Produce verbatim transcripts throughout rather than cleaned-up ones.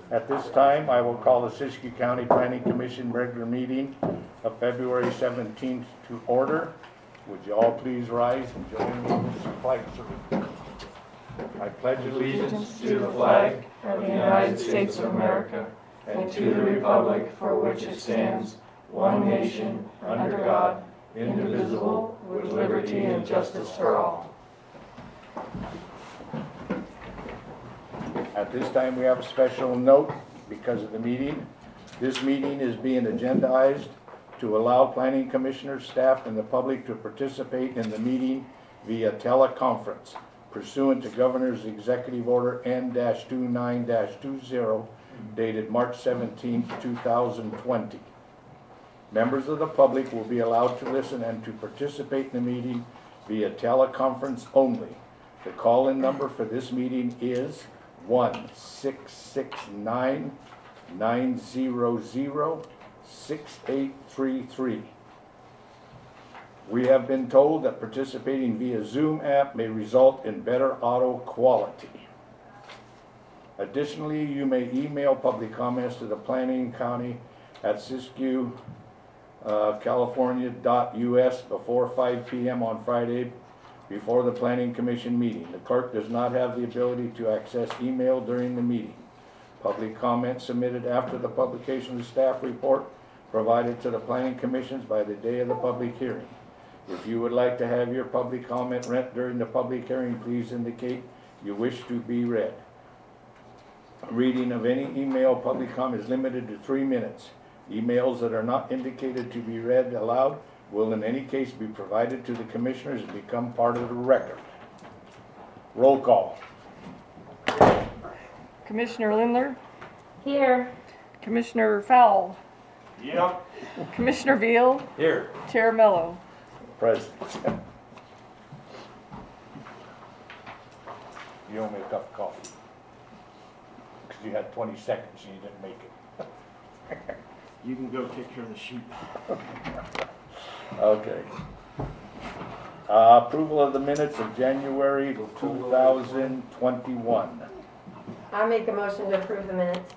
At this time, I will call the Siskiyou County Planning Commission regular meeting of February seventeenth to order. Would you all please rise and join me in this flag salute? I pledge allegiance to the flag of the United States of America and to the republic for which it stands, one nation, under God, indivisible, with liberty and justice for all. At this time, we have a special note because of the meeting. This meeting is being agendized to allow planning commissioners, staff, and the public to participate in the meeting via teleconference pursuant to Governor's Executive Order N twenty-nine twenty dated March seventeenth, two thousand twenty. Members of the public will be allowed to listen and to participate in the meeting via teleconference only. The call-in number for this meeting is one six six nine, nine zero zero, six eight three three. We have been told that participating via Zoom app may result in better audio quality. Additionally, you may email public comments to the planning county at Siskiyou, uh, California dot U S before five p m on Friday before the Planning Commission meeting. The clerk does not have the ability to access email during the meeting. Public comments submitted after the publication of the staff report provided to the Planning Commissions by the day of the public hearing. If you would like to have your public comment read during the public hearing, please indicate you wish to be read. Reading of any email public comment is limited to three minutes. Emails that are not indicated to be read aloud will in any case be provided to the commissioners and become part of the record. Roll call. Commissioner Lindler? Here. Commissioner Fowle? Yep. Commissioner Veal? Here. Chair Mello? Present. You owe me a cup of coffee. Because you had twenty seconds and you didn't make it. You can go take care of the sheep. Okay. Uh, approval of the minutes of January two thousand twenty-one. I'll make a motion to approve the minutes.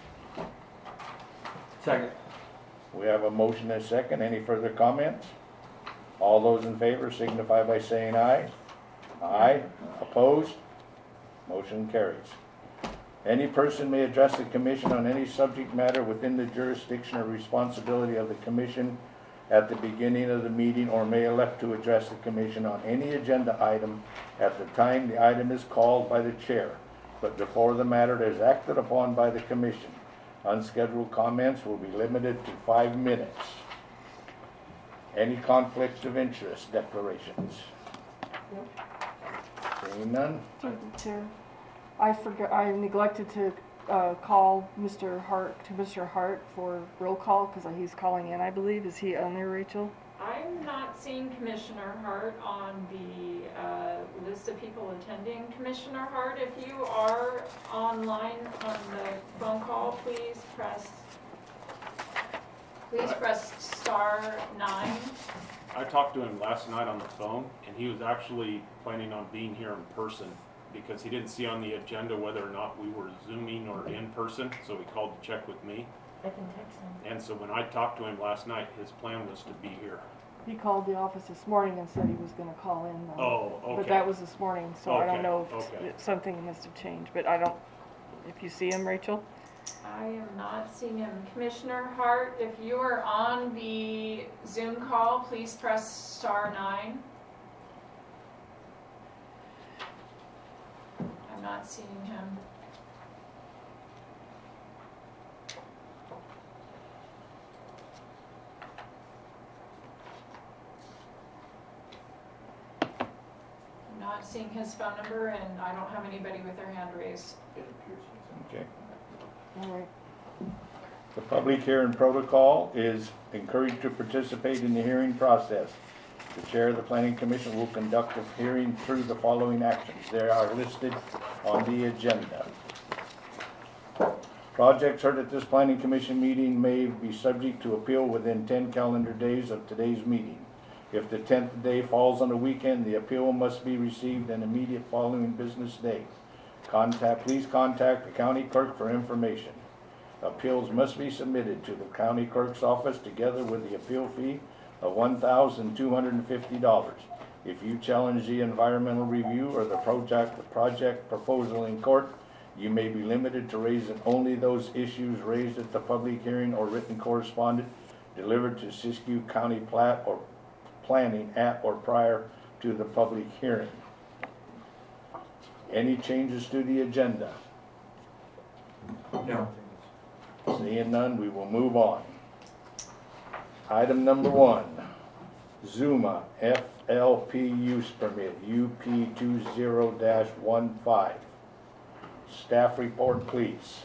Second. We have a motion and a second. Any further comments? All those in favor signify by saying aye. Aye. Opposed? Motion carries. Any person may address the commission on any subject matter within the jurisdiction or responsibility of the commission at the beginning of the meeting, or may elect to address the commission on any agenda item at the time the item is called by the chair, but before the matter is acted upon by the commission. Unscheduled comments will be limited to five minutes. Any conflicts of interest declarations? Nope. Seeing none? Chair, I forgot, I neglected to uh, call Mister Hart, to Mister Hart for roll call because he's calling in, I believe. Is he on there, Rachel? I'm not seeing Commissioner Hart on the uh, list of people attending. Commissioner Hart, if you are online on the phone call, please press please press star nine. I talked to him last night on the phone, and he was actually planning on being here in person because he didn't see on the agenda whether or not we were Zooming or in person, so he called to check with me. I can text him. And so when I talked to him last night, his plan was to be here. He called the office this morning and said he was going to call in. Though. Oh, okay. But that was this morning, so I don't Okay, know if okay. it's- something must have changed. But I don't, if you see him, Rachel? I am not seeing him. Commissioner Hart, if you are on the Zoom call, please press star nine. I'm not seeing him. I'm not seeing his phone number, and I don't have anybody with their hand raised. Okay. All right. The public hearing protocol is encouraged to participate in the hearing process. The chair of the Planning Commission will conduct the hearing through the following actions. They are listed on the agenda. Projects heard at this Planning Commission meeting may be subject to appeal within ten calendar days of today's meeting. If the tenth day falls on a weekend, the appeal must be received an immediate following business day. Contact, please contact the county clerk for information. Appeals must be submitted to the county clerk's office together with the appeal fee of one thousand two hundred fifty dollars. If you challenge the environmental review or the project, the project proposal in court, you may be limited to raising only those issues raised at the public hearing or written correspondence delivered to Siskiyou County Plat or Planning at or prior to the public hearing. Any changes to the agenda? No. Seeing none, we will move on. Item number one, Zuma F L P use permit, U P two zero dash one five. Staff report, please.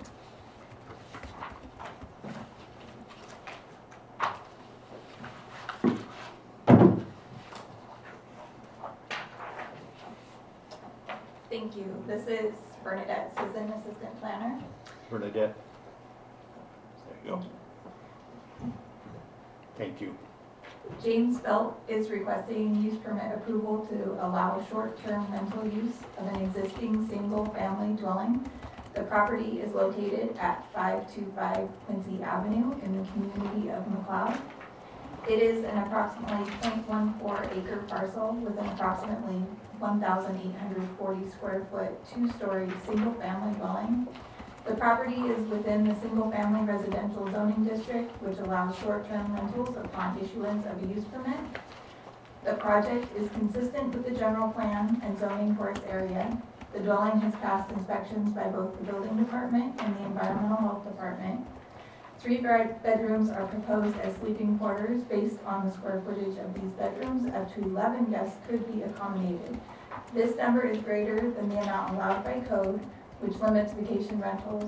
Thank you. This is Bernadette Susan, Assistant Planner. Bernadette. There you go. Thank you. James Belt is requesting use permit approval to allow short-term rental use of an existing single-family dwelling. The property is located at five two five Quincy Avenue in the community of McLeod. It is an approximately zero point one four acre parcel with an approximately one thousand eight hundred forty square foot, two-story, single-family dwelling. The property is within the single-family residential zoning district, which allows short-term rentals upon issuance of a use permit. The project is consistent with the general plan and zoning for its area. The dwelling has passed inspections by both the building department and the environmental health department. Three bed- bedrooms are proposed as sleeping quarters based on the square footage of these bedrooms. Up to eleven guests could be accommodated. This number is greater than the amount allowed by code, which limits vacation rentals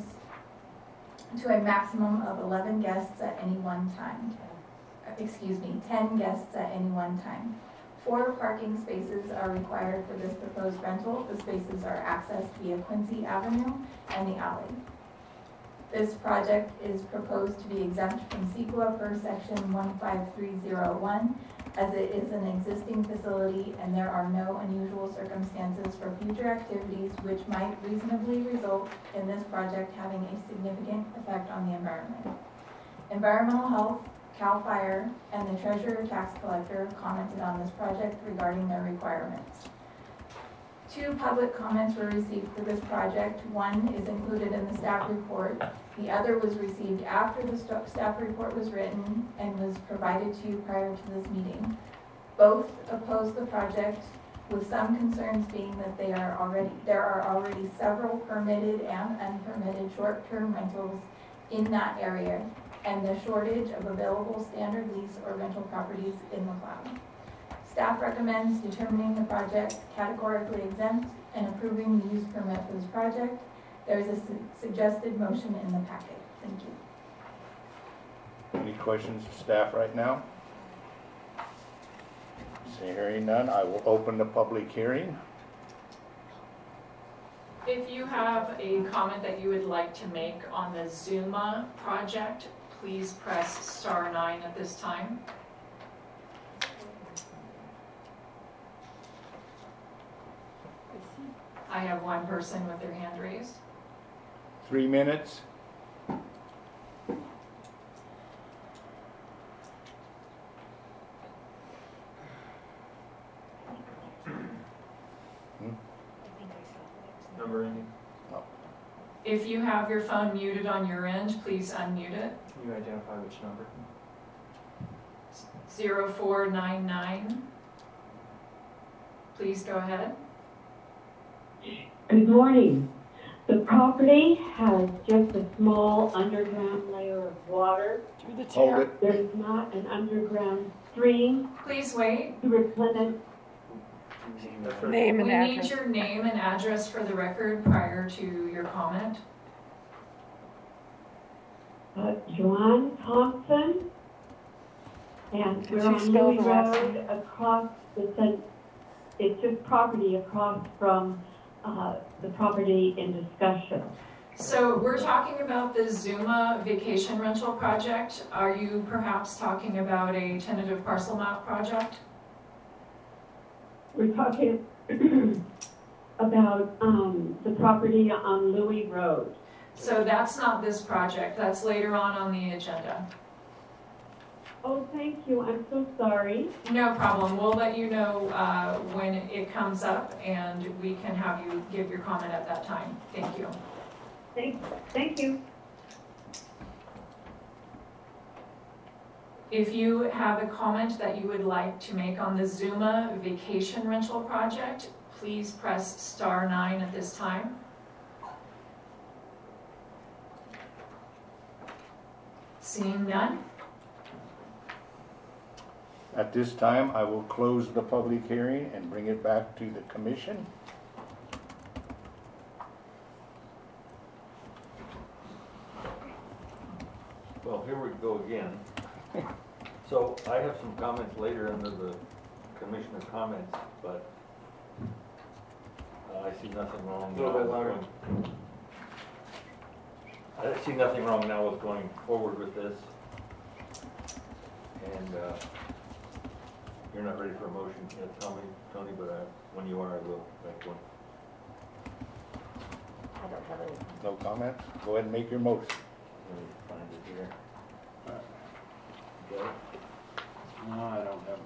to a maximum of eleven guests at any one time. Excuse me, ten guests at any one time. Four parking spaces are required for this proposed rental. The spaces are accessed via Quincy Avenue and the alley. This project is proposed to be exempt from CEQA per section one five three zero one, as it is an existing facility and there are no unusual circumstances for future activities which might reasonably result in this project having a significant effect on the environment. Environmental Health, CAL FIRE, and the Treasurer Tax Collector commented on this project regarding their requirements. Two public comments were received for this project. One is included in the staff report. The other was received after the st- staff report was written and was provided to you prior to this meeting. Both oppose the project, with some concerns being that they are already there are already several permitted and unpermitted short-term rentals in that area, and the shortage of available standard lease or rental properties in McLeod. Staff recommends determining the project categorically exempt and approving the use permit for this project. There is a su- suggested motion in the packet. Thank you. Any questions of staff right now? See, hearing none, I will open the public hearing. If you have a comment that you would like to make on the Zuma project, please press star nine at this time. I have one person with their hand raised. Three minutes. Number ending. If you have your phone muted on your end, please unmute it. Can you identify which number? zero four nine nine. Please go ahead. Good morning. The property has just a small underground layer of water. Through the Hold it. There's not an underground stream Please wait. to replenish. Name and We need address. your name and address for the record prior to your comment. Uh, Joanne Thompson. And Could we're you on spell Louis the last Road across the, cen- it's just property across from uh, the property in discussion. So we're talking about the Zuma vacation rental project. Are you perhaps talking about a tentative parcel map project? We're talking about um, the property on Louis Road. So that's not this project, that's later on on the agenda. Oh, thank you, I'm so sorry. No problem, we'll let you know uh, when it comes up, and we can have you give your comment at that time. Thank you. Thank, thank you. If you have a comment that you would like to make on the Zuma vacation rental project, please press star nine at this time. Seeing none? At this time, I will close the public hearing and bring it back to the commission. Well, here we go again. So I have some comments later under the commissioner comments, but uh, I see nothing wrong. A little bit now louder. with going- I see nothing wrong now with going forward with this. And uh, you're not ready for a motion yet, tell me, Tony, but I, when you are, I will make one. I don't have any. No comments? Go ahead and make your motion. Let me find it here. Got it? No, I don't have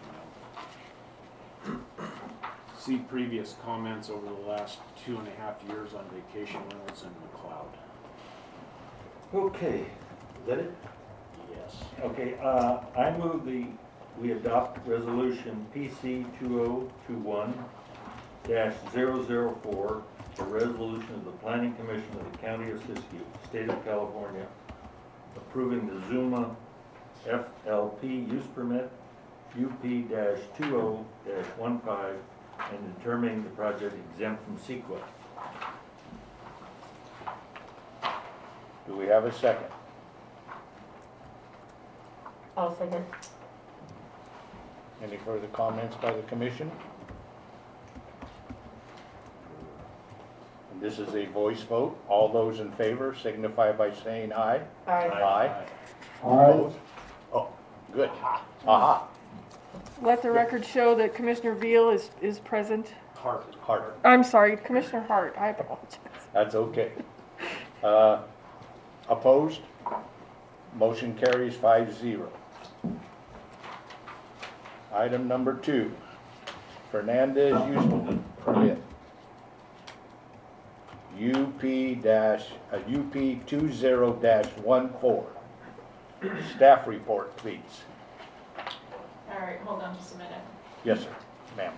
a motion. See previous comments over the last two and a half years on vacation rentals in McLeod. Okay, is that it? Yes. Okay, uh, I move the, we adopt resolution P C two oh two one dash zero zero four, the resolution of the Planning Commission of the County of Siskiyou, State of California, approving the Zuma F L P use permit U P two oh one five and determining the project exempt from CEQA. Do we have a second? I'll second. Any further comments by the commission? And this is a voice vote. All those in favor signify by saying aye. Aye. Aye. Opposed? Oh, good. Aha. Let the record show that Commissioner Veal is, is present. Hart. Hart. I'm sorry, Commissioner Hart, I apologize. That's okay. Uh, Opposed? Motion carries five zero. Item number two, Fernandez use permit. U P dash, uh, U P two zero dash one four. Staff report, please. All right, hold on just a minute. Yes, sir. Ma'am.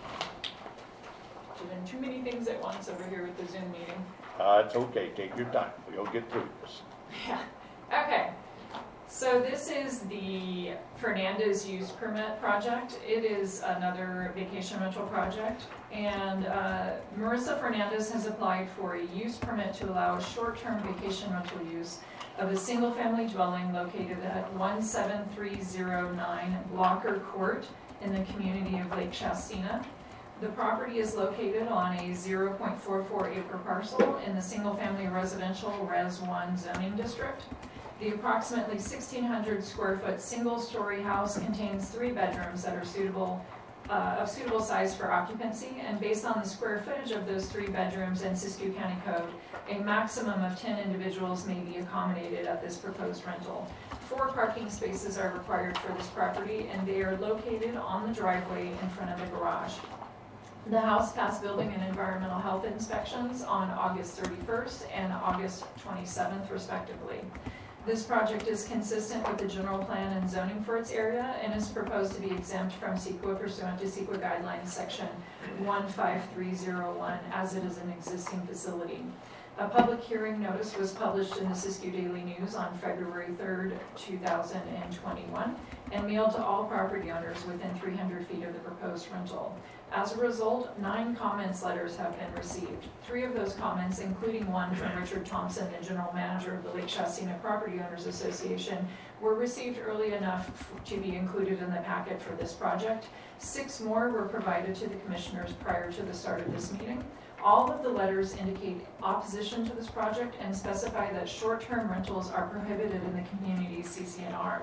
Doing too many things at once over here with the Zoom meeting. Uh, it's okay. Take your time. We'll get through this. Yeah. Okay. So this is the Fernandez use permit project. It is another vacation rental project. And uh, Marissa Fernandez has applied for a use permit to allow short-term vacation rental use of a single-family dwelling located at one seven three zero nine Blocker Court in the community of Lake Shastina. The property is located on a zero point four four acre parcel in the single-family residential Res one zoning district. The approximately sixteen hundred square foot single-story house contains three bedrooms that are suitable, uh, of suitable size for occupancy, and based on the square footage of those three bedrooms in Siskiyou County Code, a maximum of ten individuals may be accommodated at this proposed rental. Four parking spaces are required for this property, and they are located on the driveway in front of the garage. The house passed building and environmental health inspections on August thirty-first and August twenty-seventh respectively. This project is consistent with the general plan and zoning for its area and is proposed to be exempt from CEQA pursuant to CEQA guidelines section one five three zero one as it is an existing facility. A public hearing notice was published in the Siskiyou Daily News on February third, two thousand twenty-one and mailed to all property owners within three hundred feet of the proposed rental. As a result, nine comments letters have been received. Three of those comments, including one from Richard Thompson, the general manager of the Lake Shastina Property Owners Association, were received early enough to be included in the packet for this project. Six more were provided to the commissioners prior to the start of this meeting. All of the letters indicate opposition to this project and specify that short-term rentals are prohibited in the community's C C N Rs.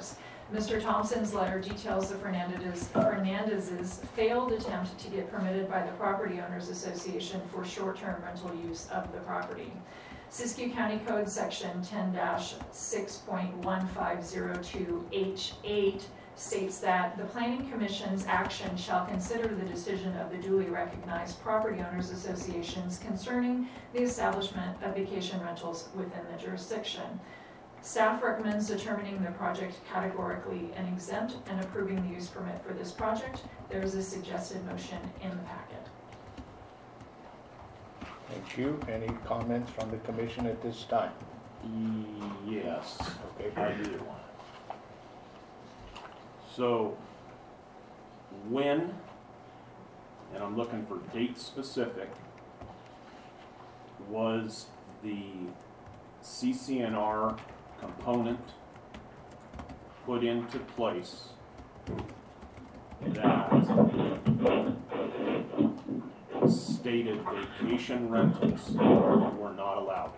Mister Thompson's letter details the Fernandez, Fernandez's failed attempt to get permitted by the Property Owners Association for short-term rental use of the property. Siskiyou County Code Section ten dash six point one five zero two H eight states that the Planning Commission's action shall consider the decision of the duly recognized property owners associations concerning the establishment of vacation rentals within the jurisdiction. Staff recommends determining the project categorically and exempt and approving the use permit for this project. There is a suggested motion in the packet. Thank you. Any comments from the commission at this time? Yes, Okay, I do. So, when, and I'm looking for date specific, was the C C N R component put into place that stated vacation rentals were not allowed?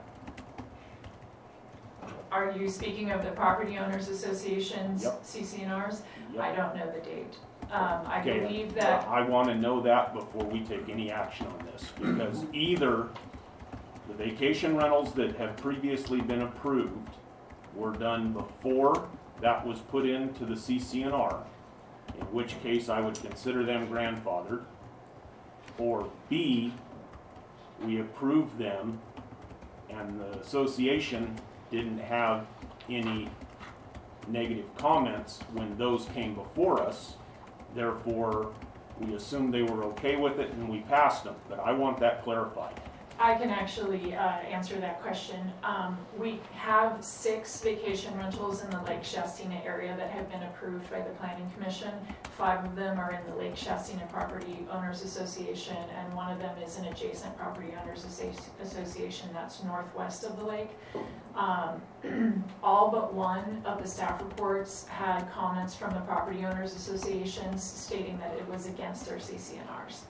Are you speaking of the Property Owners Association's Yep. C C N Rs? Yep. I don't know the date. Um, I Okay, believe that, I want to know that before we take any action on this, because either the vacation rentals that have previously been approved were done before that was put into the C C N R, in which case I would consider them grandfathered, or B, we approved them and the association didn't have any negative comments when those came before us. Therefore, we assumed they were okay with it and we passed them. But I want that clarified. I can actually uh, answer that question. Um, we have six vacation rentals in the Lake Shastina area that have been approved by the Planning Commission. Five of them are in the Lake Shastina Property Owners Association, and one of them is an adjacent Property Owners Association that's northwest of the lake. Um, all but one of the staff reports had comments from the Property Owners Associations stating that it was against their C C N Rs.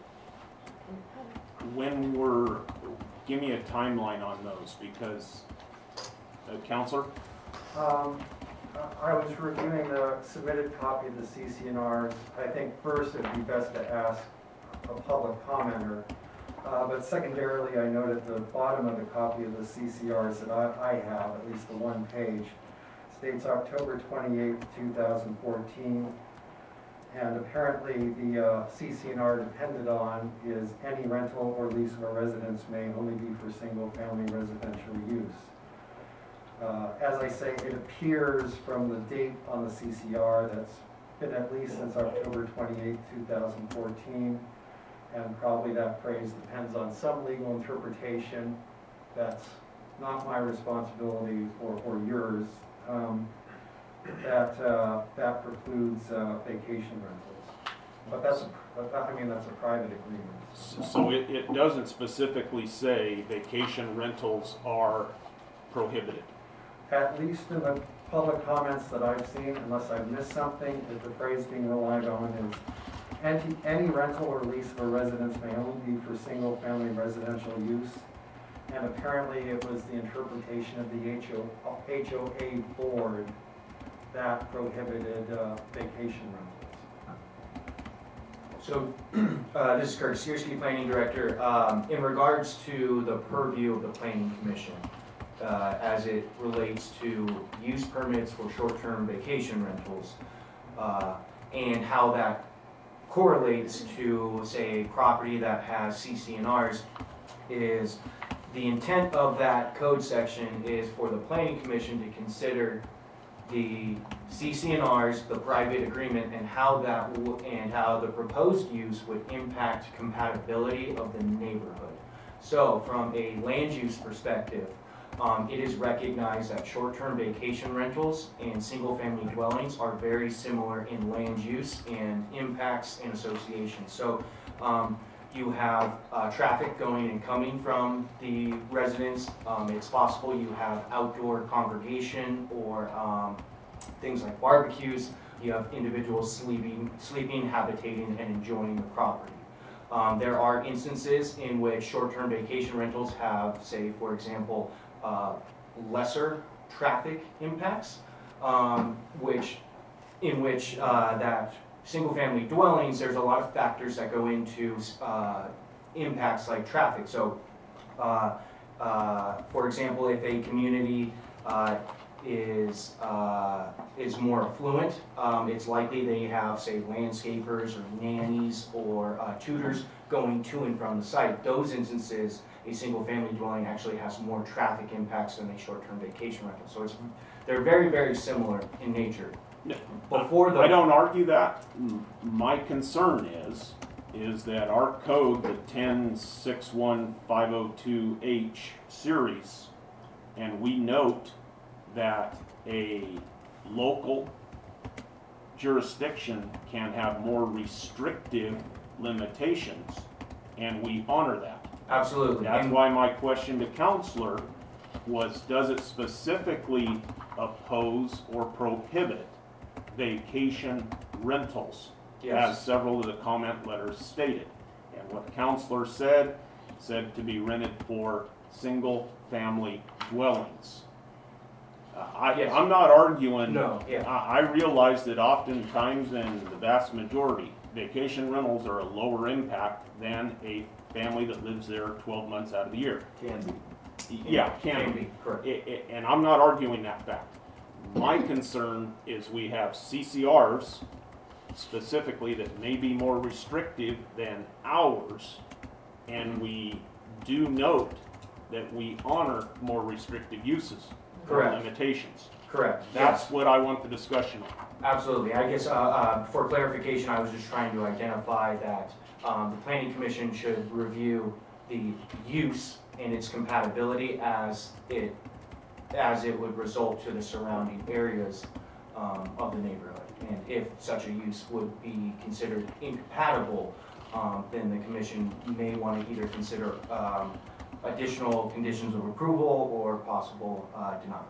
When we're, give me a timeline on those, because, uh, Counselor? Um, I was reviewing the submitted copy of the C C N Rs. I think first it'd be best to ask a public commenter. Uh, but secondarily, I note at the bottom of the copy of the C C Rs that I, I have, at least the one page, states October twenty-eighth, two thousand fourteen. And apparently the uh, C C N R depended on is any rental or lease of a residence may only be for single-family residential use. Uh, as I say, it appears from the date on the C C R that's been at least since October twenty-eighth, two thousand fourteen. And probably that phrase depends on some legal interpretation. That's not my responsibility or, or yours. Um, that uh, that precludes uh, vacation rentals. But that's, a, I mean, that's a private agreement. So it, it doesn't specifically say vacation rentals are prohibited. At least in the public comments that I've seen, unless I've missed something, that the phrase being relied on is any, any rental or lease of a residence may only be for single-family residential use. And apparently it was the interpretation of the H O A board that prohibited uh, vacation rentals. So, uh, this is Curtis, Searcy Planning Director. Um, in regards to the purview of the Planning Commission, uh, as it relates to use permits for short-term vacation rentals, uh, and how that correlates to, say, a property that has C C N Rs, is the intent of that code section is for the Planning Commission to consider the C C N Rs, the private agreement, and how that w and how the proposed use would impact compatibility of the neighborhood. So, from a land use perspective, um, it is recognized that short-term vacation rentals and single-family dwellings are very similar in land use and impacts and associations. So, um, you have uh, traffic going and coming from the residents. Um, it's possible you have outdoor congregation or um, things like barbecues. You have individuals sleeping, sleeping, habitating, and enjoying the property. Um, there are instances in which short-term vacation rentals have, say, for example, uh, lesser traffic impacts, um, which in which uh, that single-family dwellings, there's a lot of factors that go into uh, impacts like traffic. So, uh, uh, for example, if a community uh, is uh, is more affluent, um, it's likely they have, say, landscapers or nannies or uh, tutors going to and from the site. Those instances, a single-family dwelling actually has more traffic impacts than a short-term vacation rental. So it's they're very, very similar in nature. Before the I don't argue that. M- My concern is, is that our code, the ten six one five oh two H series, and we note that a local jurisdiction can have more restrictive limitations, and we honor that. Absolutely. That's And- why my question to counselor was, does it specifically oppose or prohibit vacation rentals? Yes. As several of the comment letters stated. And what the counselor said, said to be rented for single-family dwellings. Uh, I, Yes. I'm not arguing. No, yeah. I, I realize that oftentimes, and the vast majority, vacation rentals are a lower impact than a family that lives there twelve months out of the year. Can be. Yeah, can Can be. be, correct. I- I- and I'm not arguing that fact. My concern is we have C C Rs specifically that may be more restrictive than ours, and we do note that we honor more restrictive uses. or Correct. Limitations. Correct. That's Yes. what I want the discussion on. Absolutely. I guess uh, uh, for clarification, I was just trying to identify that um, the Planning Commission should review the use and its compatibility as it as it would result to the surrounding areas um, of the neighborhood. And if such a use would be considered incompatible, um, then the commission may want to either consider um, additional conditions of approval or possible uh, denial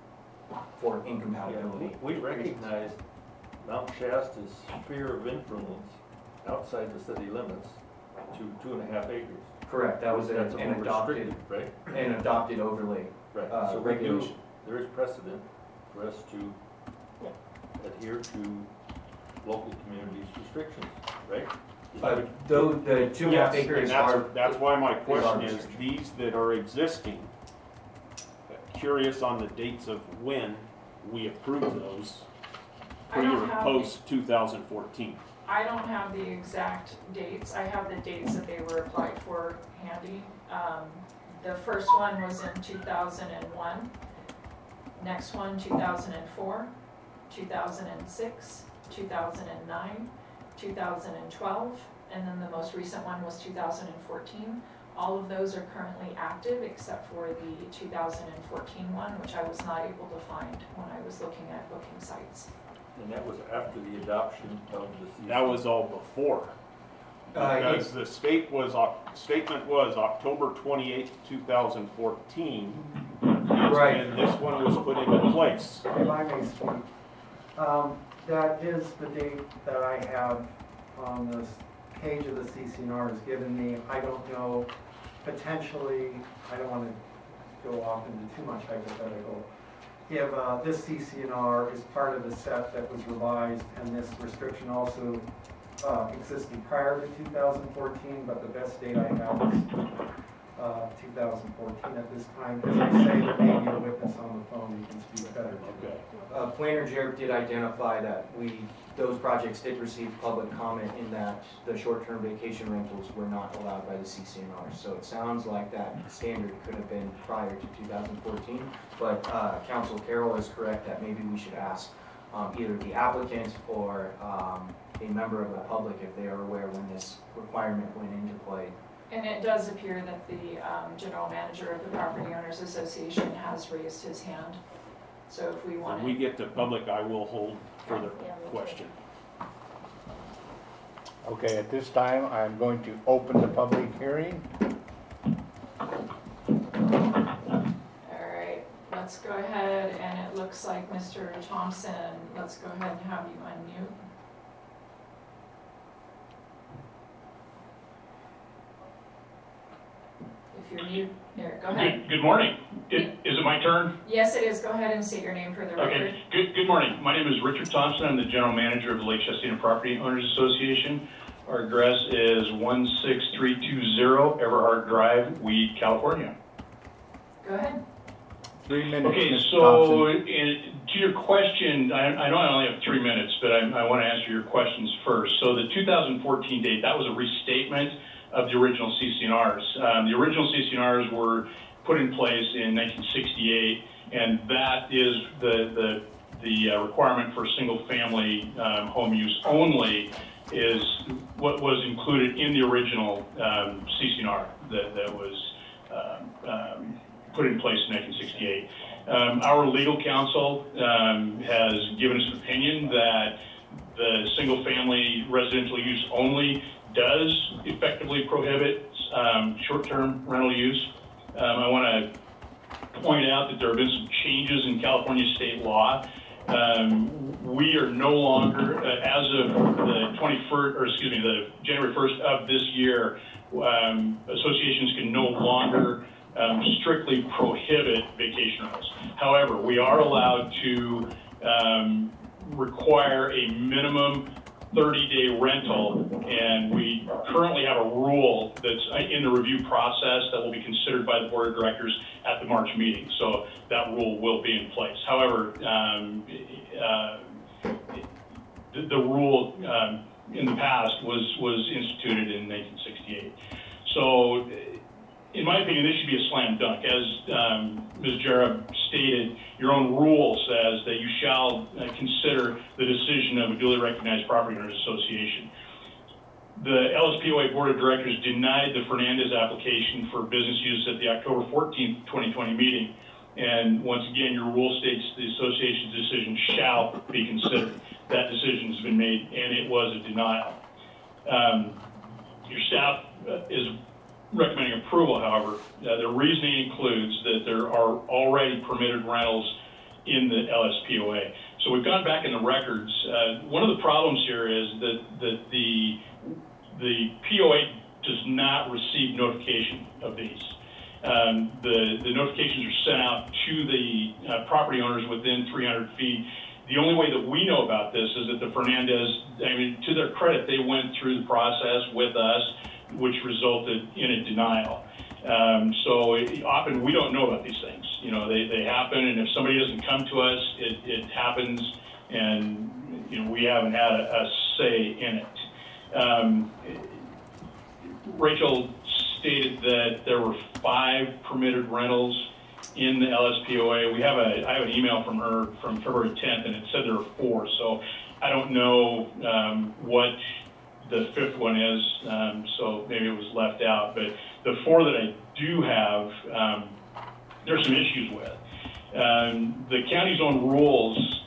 for incompatibility. We recognize Mount Shasta's sphere of influence outside the city limits to two and a half acres. Correct, that was That's an a an little adopted, restricted, right? an adopted overlay. Right, uh, so we do, regulation. there is precedent for us to adhere to local communities' restrictions, right? Uh, though the two and a half Yes, acres and that's, are. that's why my is our question is, restriction. these that are existing, curious on the dates of when we approve those, I pre don't or have post two thousand fourteen. I don't have the exact dates. I have the dates that they were applied for handy. Um, the first one was in two thousand one. Next one, two thousand four, two thousand six, two thousand nine, two thousand twelve, and then the most recent one was two thousand fourteen. All of those are currently active except for the two thousand fourteen one, which I was not able to find when I was looking at booking sites. And that was after the adoption of the C C. That was all before. Uh, Because the state was, Oc- statement was October twenty-eighth, two thousand fourteen. Right. And this one was put into place. If I may speak, um, that is the date that I have on this page of the C C N R is given me. I don't know, potentially, I don't want to go off into too much hypothetical. If uh, this C C N R is part of the set that was revised and this restriction also uh, existed prior to two thousand fourteen, but the best date I have is uh, two thousand fourteen at this time. As I say, there may be a witness on the phone who can speak better to Okay. Uh, Planner Jarrett did identify that we, those projects did receive public comment in that the short-term vacation rentals were not allowed by the C C N R. So it sounds like that standard could have been prior to two thousand fourteen, but uh, Council Carroll is correct that maybe we should ask um, either the applicant or um, a member of the public if they are aware when this requirement went into play. And it does appear that the um, general manager of the Property Owners Association has raised his hand. So if we want When we to, get to public, I will hold further Yeah, me too. question. Okay, at this time, I'm going to open the public hearing. all right, let's go ahead, and it looks like Mister Thompson, let's go ahead and have you unmute. If if you're mute, here, go ahead. Good, good morning. Is, is it my turn? Yes, it is. Go ahead and state your name for the record. Okay. Good, good morning. My name is Richard Thompson. I'm the general manager of the Lake Chestina Property Owners Association. Our address is one six three two zero Everhart Drive, Weed, California. Go ahead. Three minutes, Okay, Mister so Thompson. in, to your question, I, I know I only have three minutes, but I, I want to answer your questions first. So the two thousand fourteen date, that was a restatement of the original C C N Rs. Um, the original C C N Rs were put in place in nineteen sixty-eight, and that is the the, the uh, requirement for single-family um, home use only is what was included in the original um, C C N R that, that was um, um, put in place in nineteen sixty-eight. Um, our legal counsel um, has given us an opinion that the single-family residential use only does effectively prohibit um, short-term rental use. Um, I want to point out that there have been some changes in California state law. Um, we are no longer, uh, as of the twenty-first, or excuse me, the January first of this year, um, associations can no longer um, strictly prohibit vacation rentals. However, we are allowed to um, require a minimum thirty-day rental, and we currently have a rule that's in the review process that will be considered by the board of directors at the March meeting. So that rule will be in place. However, um, uh, the, the rule um, in the past was was instituted in nineteen sixty-eight. So, in my opinion, this should be a slam dunk. As um, Miz Jarrah stated, your own rule says that you shall uh, consider the decision of a duly recognized property owners association. The L S P O A Board of Directors denied the Fernandez application for business use at the October fourteenth, twenty twenty meeting. And once again, your rule states the association's decision shall be considered. That decision has been made, and it was a denial. Um, your staff uh, is recommending approval, however. Uh, the reasoning includes that there are already permitted rentals in the L S P O A. So we've gone back in the records. Uh, one of the problems here is that, that the, the P O A does not receive notification of these. Um, the, the notifications are sent out to the uh, property owners within three hundred feet. The only way that we know about this is that the Fernandez, I mean, to their credit, they went through the process with us, which resulted in a denial. Um, so it, often we don't know about these things. You know, they, they happen, and if somebody doesn't come to us, it, it happens, and, you know, we haven't had a, a say in it. Um, Rachel stated that there were five permitted rentals in the L S P O A. We have a, I have an email from her from February tenth, and it said there were four. So I don't know um, what the fifth one is, um, so maybe it was left out. But the four that I do have, um, there's some issues with. Um, the county's own rules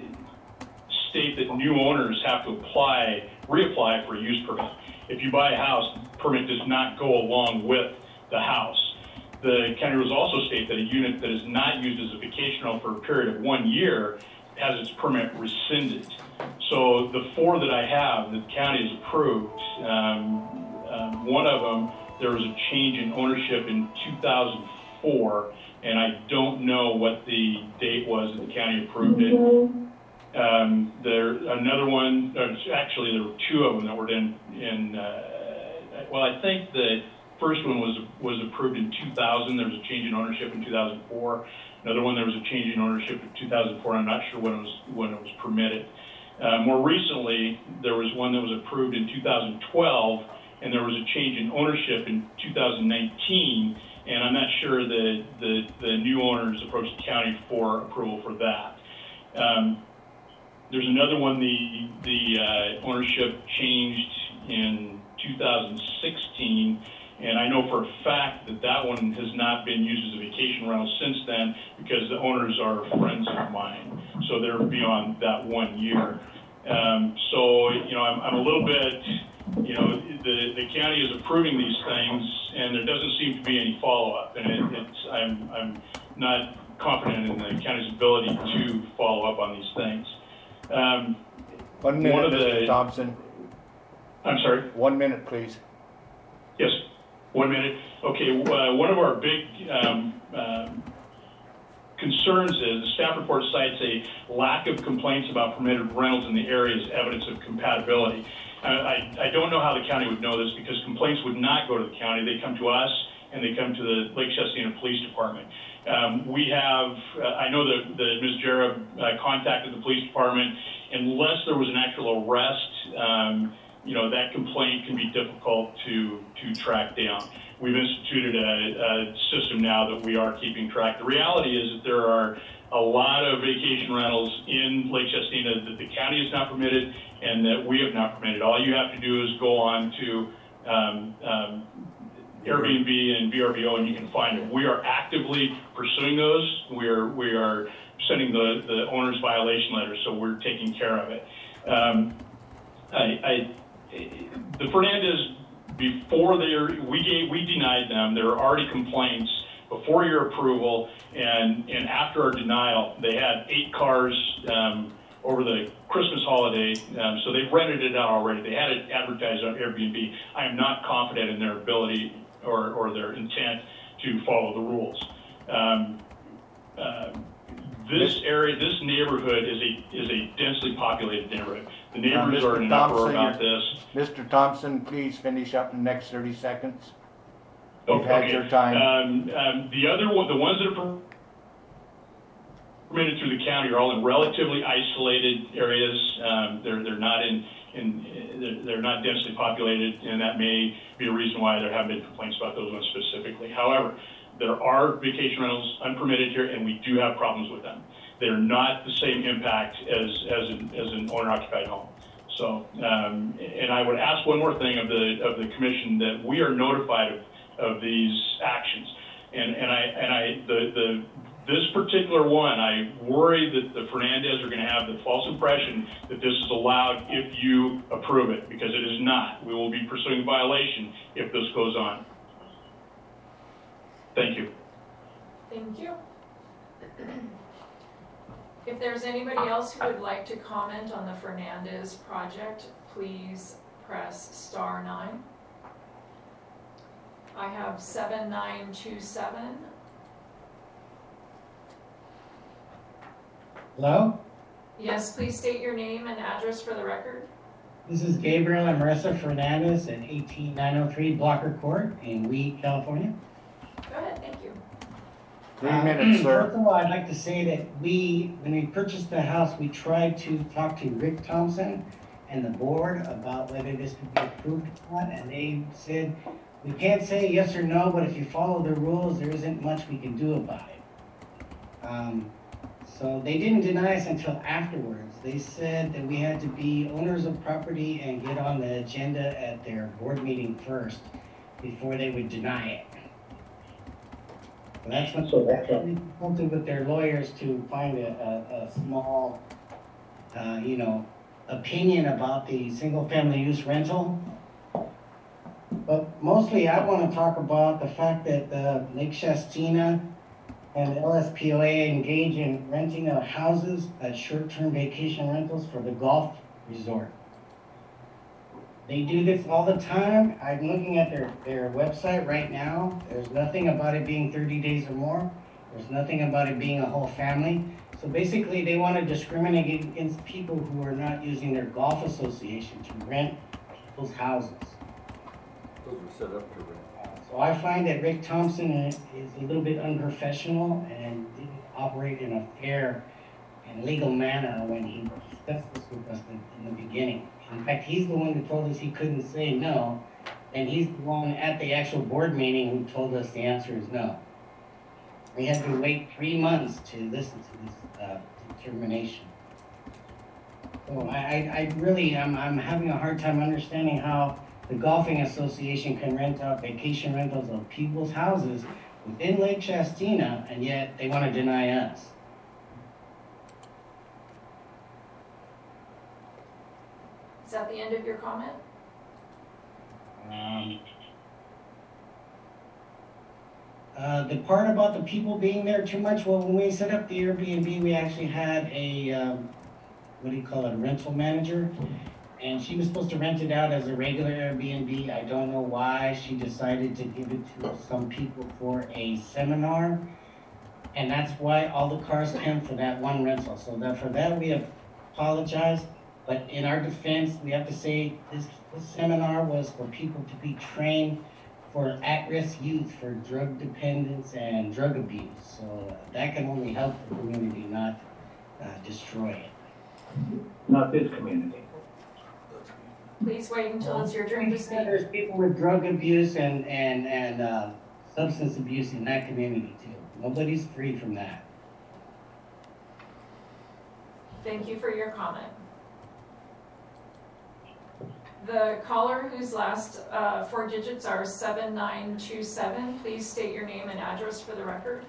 state that new owners have to apply, reapply for a use permit. If you buy a house, the permit does not go along with the house. The county rules also state that a unit that is not used as a vacation rental for a period of one year has its permit rescinded. So the four that I have that the county has approved, um, um, one of them, there was a change in ownership in two thousand four, and I don't know what the date was that the county approved it. Um, there, another one, uh, actually there were two of them that were in, in uh, well, I think the first one was was approved in two thousand. There was a change in ownership in two thousand four. Another one, there was a change in ownership in two thousand four. I'm not sure when it was when it was permitted. Uh, more recently, there was one that was approved in two thousand twelve, and there was a change in ownership in two thousand nineteen. And I'm not sure that the the new owners approached the county for approval for that. Um, there's another one. The the uh, ownership changed in two thousand sixteen. And I know for a fact that that one has not been used as a vacation rental since then because the owners are friends of mine. So they're beyond that one year. Um, so, you know, I'm, I'm a little bit, you know, the, the county is approving these things and there doesn't seem to be any follow-up. And it, it's, I'm, I'm not confident in the county's ability to follow up on these things. Um, one minute, one of the, Mister Thompson. I'm sorry? One minute, please. Yes. One minute. Okay, uh, one of our big um, um, concerns is the staff report cites a lack of complaints about permitted rentals in the area as evidence of compatibility. Uh, I, I don't know how the county would know this because complaints would not go to the county. They come to us and they come to the Lake Chestina Police Department. Um, we have, uh, I know that, that Miz Jarrah uh, contacted the police department. Unless there was an actual arrest, um, you know, that complaint can be difficult to, to track down. We've instituted a, a system now that we are keeping track. The reality is that there are a lot of vacation rentals in Lake Chestina that the county has not permitted and that we have not permitted. All you have to do is go on to um, um, Airbnb and V R B O and you can find it. We are actively pursuing those. We are, we are sending the, the owner's violation letters, so we're taking care of it. Um, I, I, the Fernandez, before they are, we gave, we denied them. There were already complaints before your approval, and and after our denial, they had eight cars um, over the Christmas holiday, um, so they've rented it out already. They had it advertised on Airbnb. I am not confident in their ability or or their intent to follow the rules. Um, uh, This area, this neighborhood is a is a densely populated neighborhood. The neighbors Now, are in an Mister uproar Thompson, about you're- this. Mister Thompson, please finish up in the next thirty seconds. You've Okay. had your time. Um, um, the other one, the ones that are permitted through the county are all in relatively isolated areas. Um, they're they're not in in they're, they're not densely populated, and that may be a reason why there have been complaints about those ones specifically. However, there are vacation rentals unpermitted here, and we do have problems with them. They're not the same impact as as an, as an owner-occupied home. So, um, and I would ask one more thing of the of the commission, that we are notified of, of these actions, and and I and I the the this particular one, I worry that the Fernandez are going to have the false impression that this is allowed if you approve it, because it is not. We will be pursuing violation if this goes on. Thank you. Thank you. If there's anybody else who would like to comment on the Fernandez project, please press star nine. I have seven nine two seven. Hello? Yes, please state your name and address for the record. This is Gabriel and Marissa Fernandez at eighteen nine oh three Blocker Court in Weed, California. Go ahead, thank you. Three Uh, minutes, sir. First of all, I'd like to say that we, when we purchased the house, we tried to talk to Rick Thompson and the board about whether this could be approved or not, and they said, we can't say yes or no, but if you follow the rules, there isn't much we can do about it. Um, so they didn't deny us until afterwards. They said that we had to be owners of property and get on the agenda at their board meeting first before they would deny it. So that's when so that's they consulted with their lawyers to find a, a, a small, uh, you know, opinion about the single-family use rental. But mostly, I want to talk about the fact that uh, Lake Chestina and the L S P O A engage in renting of houses as short-term vacation rentals for the golf resort. They do this all the time. I'm looking at their, their website right now. There's nothing about it being thirty days or more. There's nothing about it being a whole family. So basically, they want to discriminate against people who are not using their golf association to rent people's houses. Those are set up to rent. So I find that Rick Thompson is a little bit unprofessional and didn't operate in a fair and legal manner when he discussed this with us in, in the beginning. In fact, he's the one who told us he couldn't say no, and he's the one at the actual board meeting who told us the answer is no. We had to wait three months to listen to this uh, determination. So I, I, I really, I'm, I'm having a hard time understanding how the Golfing Association can rent out vacation rentals of people's houses within Lake Chestina, and yet they want to deny us. Is that the end of your comment? Um, uh, the part about the people being there too much, well, when we set up the Airbnb, we actually had a, um, what do you call it, a rental manager. and she was supposed to rent it out as a regular Airbnb. I don't know why she decided to give it to some people for a seminar. And that's why all the cars came for that one rental. So that for that we apologize. But in our defense, we have to say this, this seminar was for people to be trained for at-risk youth for drug dependence and drug abuse. So uh, that can only help the community, not uh, destroy it. Not this community. Please wait until it's your turn to speak. There's people with drug abuse and, and, and uh, substance abuse in that community too. Nobody's free from that. Thank you for your comment. The caller whose last uh, four digits are seven nine two seven, please state your name and address for the record.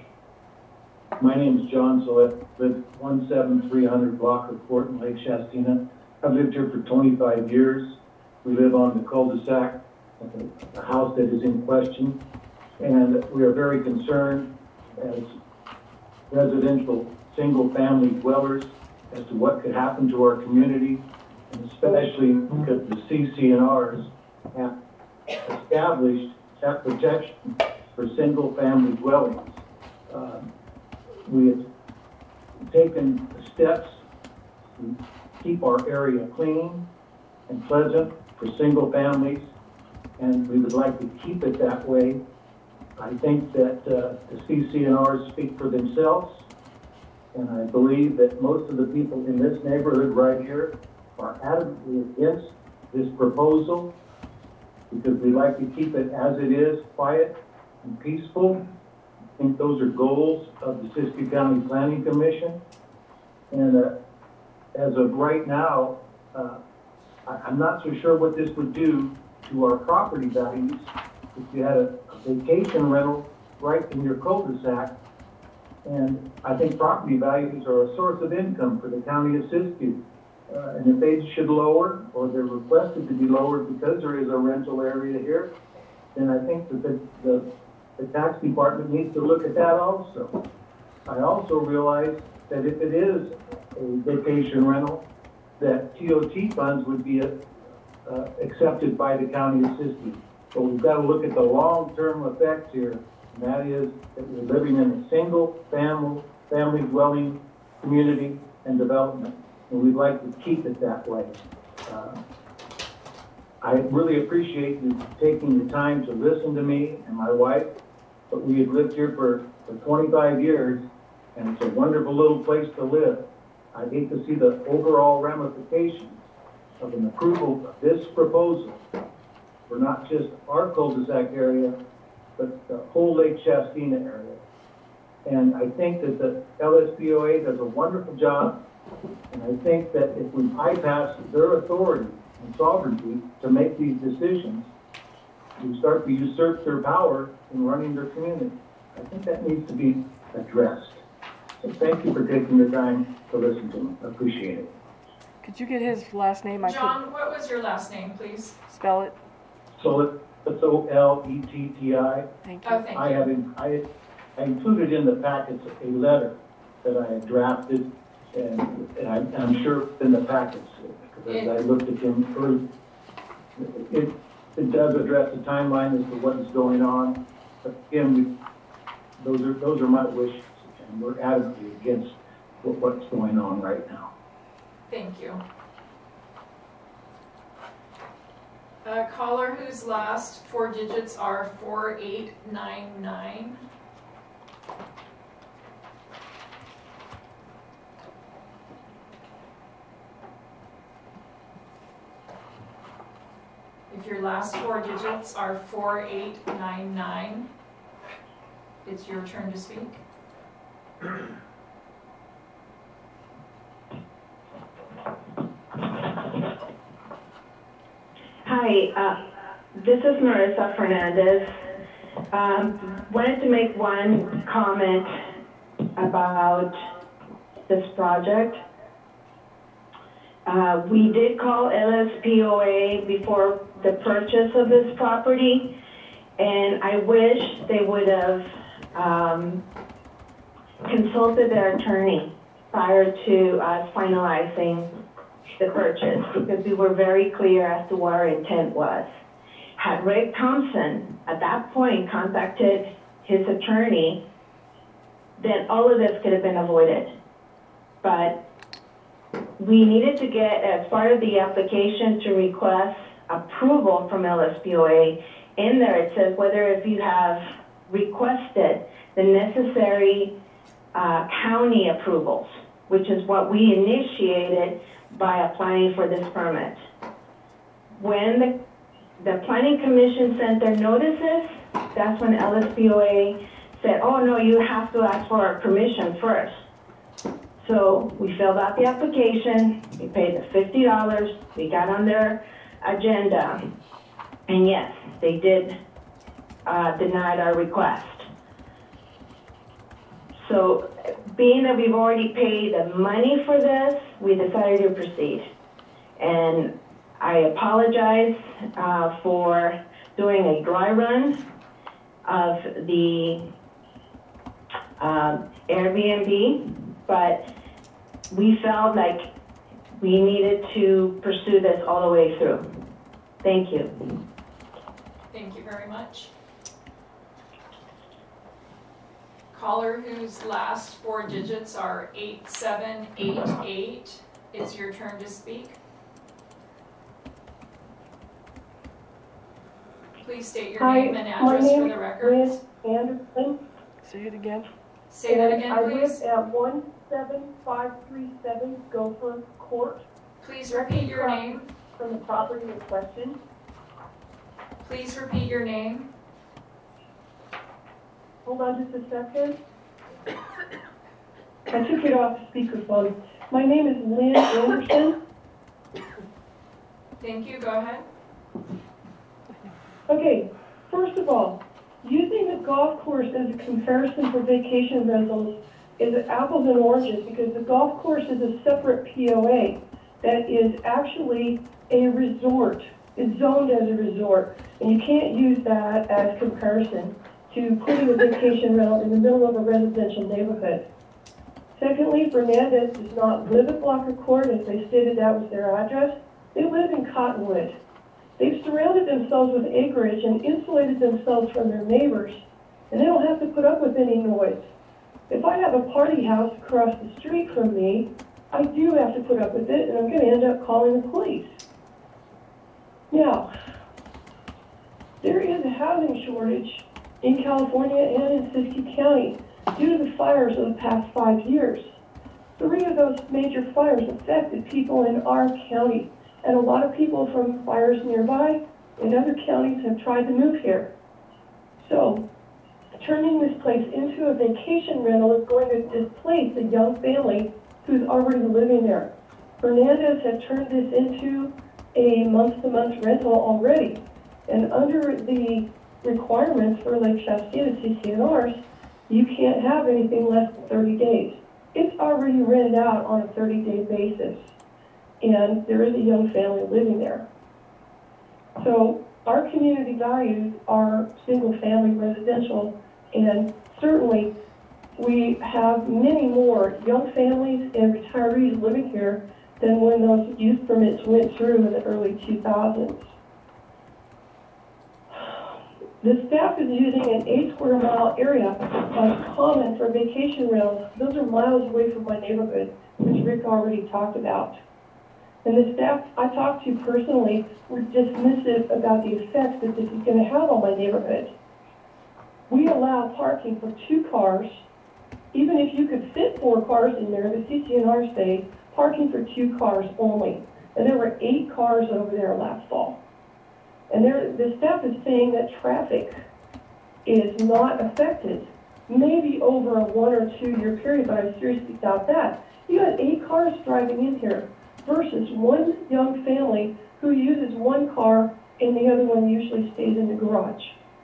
My name is John Solet, live one seven three hundred Blocker Court in Lake Shastina. I've lived here for twenty-five years. We live on the cul-de-sac, the house that is in question, and we are very concerned as residential single-family dwellers as to what could happen to our community, and especially because the C C N Rs have established that protection for single-family dwellings. Uh, we have taken steps to keep our area clean and pleasant for single families, and we would like to keep it that way. I think that uh, the C C N Rs speak for themselves, and I believe that most of the people in this neighborhood right here are adamantly against this proposal because we like to keep it as it is, quiet and peaceful. I think those are goals of the Siskiyou County Planning Commission. And uh, as of right now, uh, I, I'm not so sure what this would do to our property values if you had a, a vacation rental right in your cul-de-sac. And I think property values are a source of income for the county of Siskiyou. Uh, and if they should lower, or they're requested to be lowered because there is a rental area here, then I think that the, the, the tax department needs to look at that also. I also realize that if it is a vacation rental, that T O T funds would be uh, accepted by the county of Siskiyou. But we've got to look at the long-term effects here, and that is that we're living in a single family, family dwelling community and development. And we'd like to keep it that way. Uh, I really appreciate you taking the time to listen to me and my wife, but we have lived here for, for twenty-five years, and it's a wonderful little place to live. I hate to see the overall ramifications of an approval of this proposal for not just our cul-de-sac area, but the whole Lake Shastina area. And I think that the L S P O A does a wonderful job. And I think that if we bypass their authority and sovereignty to make these decisions, we start to usurp their power in running their community. I think that needs to be addressed. So thank you for taking the time to listen to me. I appreciate it. Could you get his last name? I John, what was your last name, please? Spell it. So it's O L E T T I. Thank you. Oh, thank I you. have in, I, I included in the packets a letter that I had drafted, and, and I, I'm sure it's in the packets, because as I looked at them early, it, it does address the timeline as to what is going on. But again, we, those are those are my wishes, and we're adamantly against what, what's going on right now. Thank you. A caller whose last four digits are four eight nine nine. If your last four digits are four eight nine nine, it's your turn to speak. Hi, uh, this is Marissa Fernandez. Um, wanted to make one comment about this project. Uh, we did call L S P O A before the purchase of this property, and I wish they would have um, consulted their attorney prior to us finalizing the purchase because we were very clear as to what our intent was. Had Rick Thompson at that point contacted his attorney, then all of this could have been avoided. But we needed to get, as part of the application, to request approval from L S P O A. In there it says whether if you have requested the necessary uh, county approvals, which is what we initiated by applying for this permit. When the, the Planning Commission sent their notices, that's when L S P O A said, oh no, you have to ask for our permission first. So we filled out the application, we paid the fifty dollars, we got on their agenda, and yes, they did uh, deny our request. So being that we've already paid the money for this, we decided to proceed. And I apologize uh, for doing a dry run of the um, Airbnb, but we felt like we needed to pursue this all the way through. Thank you. Thank you very much. Caller whose last four digits are eight seven eight eight, it's your turn to speak. Please state your Hi, name and my address name for the record. is Liz Anderson. Say it again. Say that and again, I please. live at one seven five three seven Gopher Court. Please repeat your name. From the property in question. Please repeat your name. Hold on just a second. I took it off the speakerphone. My name is Lynn Anderson. Thank you, go ahead. Okay, first of all, using the golf course as a comparison for vacation rentals is apples and oranges because the golf course is a separate P O A that is actually a resort. It's zoned as a resort, and you can't use that as comparison to putting a vacation rental in the middle of a residential neighborhood. Secondly, Fernandez does not live at Blocker Court, as they stated that was their address. They live in Cottonwood. They've surrounded themselves with acreage and insulated themselves from their neighbors, and they don't have to put up with any noise. If I have a party house across the street from me, I do have to put up with it, and I'm going to end up calling the police. Now, there is a housing shortage in California and in Siskiyou County due to the fires of the past five years. Three of those major fires affected people in our county, and a lot of people from fires nearby in other counties have tried to move here. So, turning this place into a vacation rental is going to displace a young family who's already living there. Fernandez had turned this into a month-to-month rental already, and under the requirements for Lake Shastina C C N Rs, you can't have anything less than thirty days. It's already rented out on a thirty-day basis, and there is a young family living there. So our community values are single-family residential, and certainly we have many more young families and retirees living here than when those use permits went through in the early two thousands. The staff is using an eight square mile area as common for vacation rentals. Those are miles away from my neighborhood, which Rick already talked about. And the staff I talked to personally were dismissive about the effects that this is going to have on my neighborhood. We allow parking for two cars. Even if you could fit four cars in there, the C C N Rs say parking for two cars only. And there were eight cars over there last fall. And there, the staff is saying that traffic is not affected, maybe over a one or two year period, but I seriously doubt that. You had eight cars driving in here versus one young family who uses one car and the other one usually stays in the garage.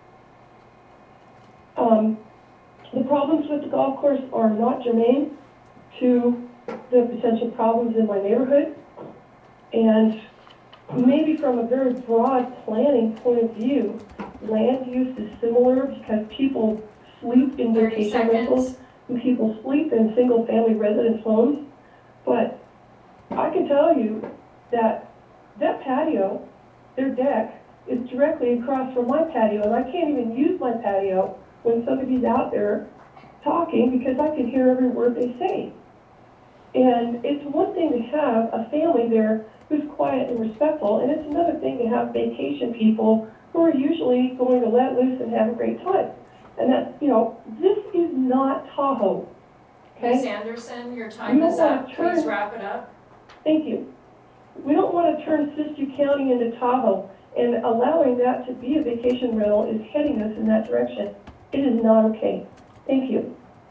Um, the problems with the golf course are not germane to the potential problems in my neighborhood, and maybe from a very broad planning point of view, land use is similar because people sleep in vacation rentals and people sleep in single-family residence homes. But I can tell you that that patio, their deck, is directly across from my patio, and I can't even use my patio when somebody's out there talking because I can hear every word they say. And it's one thing to have a family there who's quiet and respectful, and it's another thing to have vacation people who are usually going to let loose and have a great time. And that, you know, this is not Tahoe. Okay? Miz Anderson, your time We don't is wanna up. turn- Please wrap it up. Thank you. We don't want to turn Siskiyou County into Tahoe, and allowing that to be a vacation rental is heading us in that direction. It is not okay. Thank you.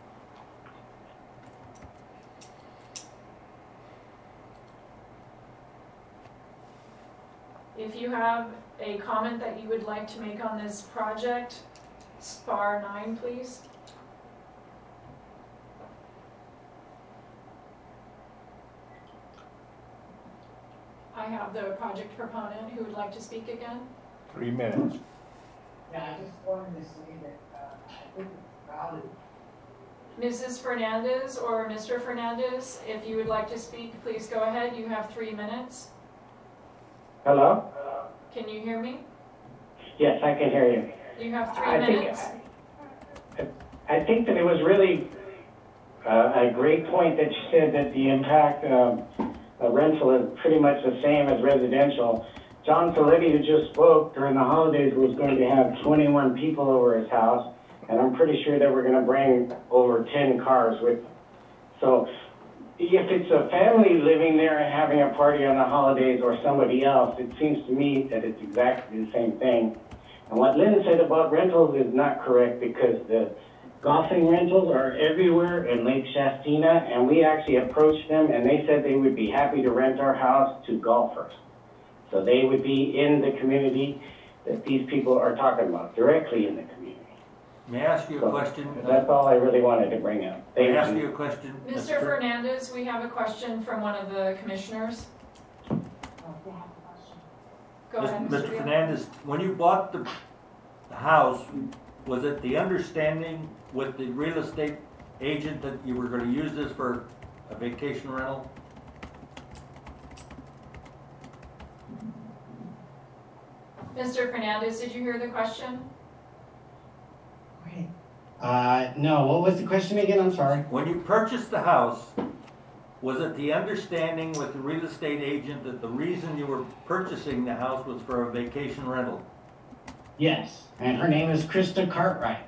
If you have a comment that you would like to make on this project, star nine, please. I have the project proponent who would like to speak again. Three minutes. Yeah, I just wanted to say that, uh, I think it's valid. Missus Fernandez or Mister Fernandez, if you would like to speak, please go ahead. You have three minutes. Hello? Can you hear me? Yes, I can hear you. You have three I minutes. think, I think that it was really uh, a great point that you said that the impact of a rental is pretty much the same as residential. John Soletti, who just spoke during the holidays, was going to have twenty-one people over his house, and I'm pretty sure that we're going to bring over ten cars with them. So if it's a family living there and having a party on the holidays or somebody else, it seems to me that it's exactly the same thing. And what Lynn said about rentals is not correct, because the golfing rentals are everywhere in Lake Shastina, and we actually approached them and they said they would be happy to rent our house to golfers. So they would be in the community that these people are talking about, directly in the community. May I ask you a So question? That's all I really wanted to bring up. May Thank I ask you. you a question? Mister Fernandez, we have a question from one of the commissioners. Go ahead, Mister Mister Beal. Fernandez, when you bought the, the house, was it the understanding with the real estate agent that you were gonna use this for a vacation rental? Mister Fernandez, did you hear the question? Uh, no, what was the question again? I'm sorry. When you purchased the house, was it the understanding with the real estate agent that the reason you were purchasing the house was for a vacation rental? Yes, and her name is Krista Cartwright.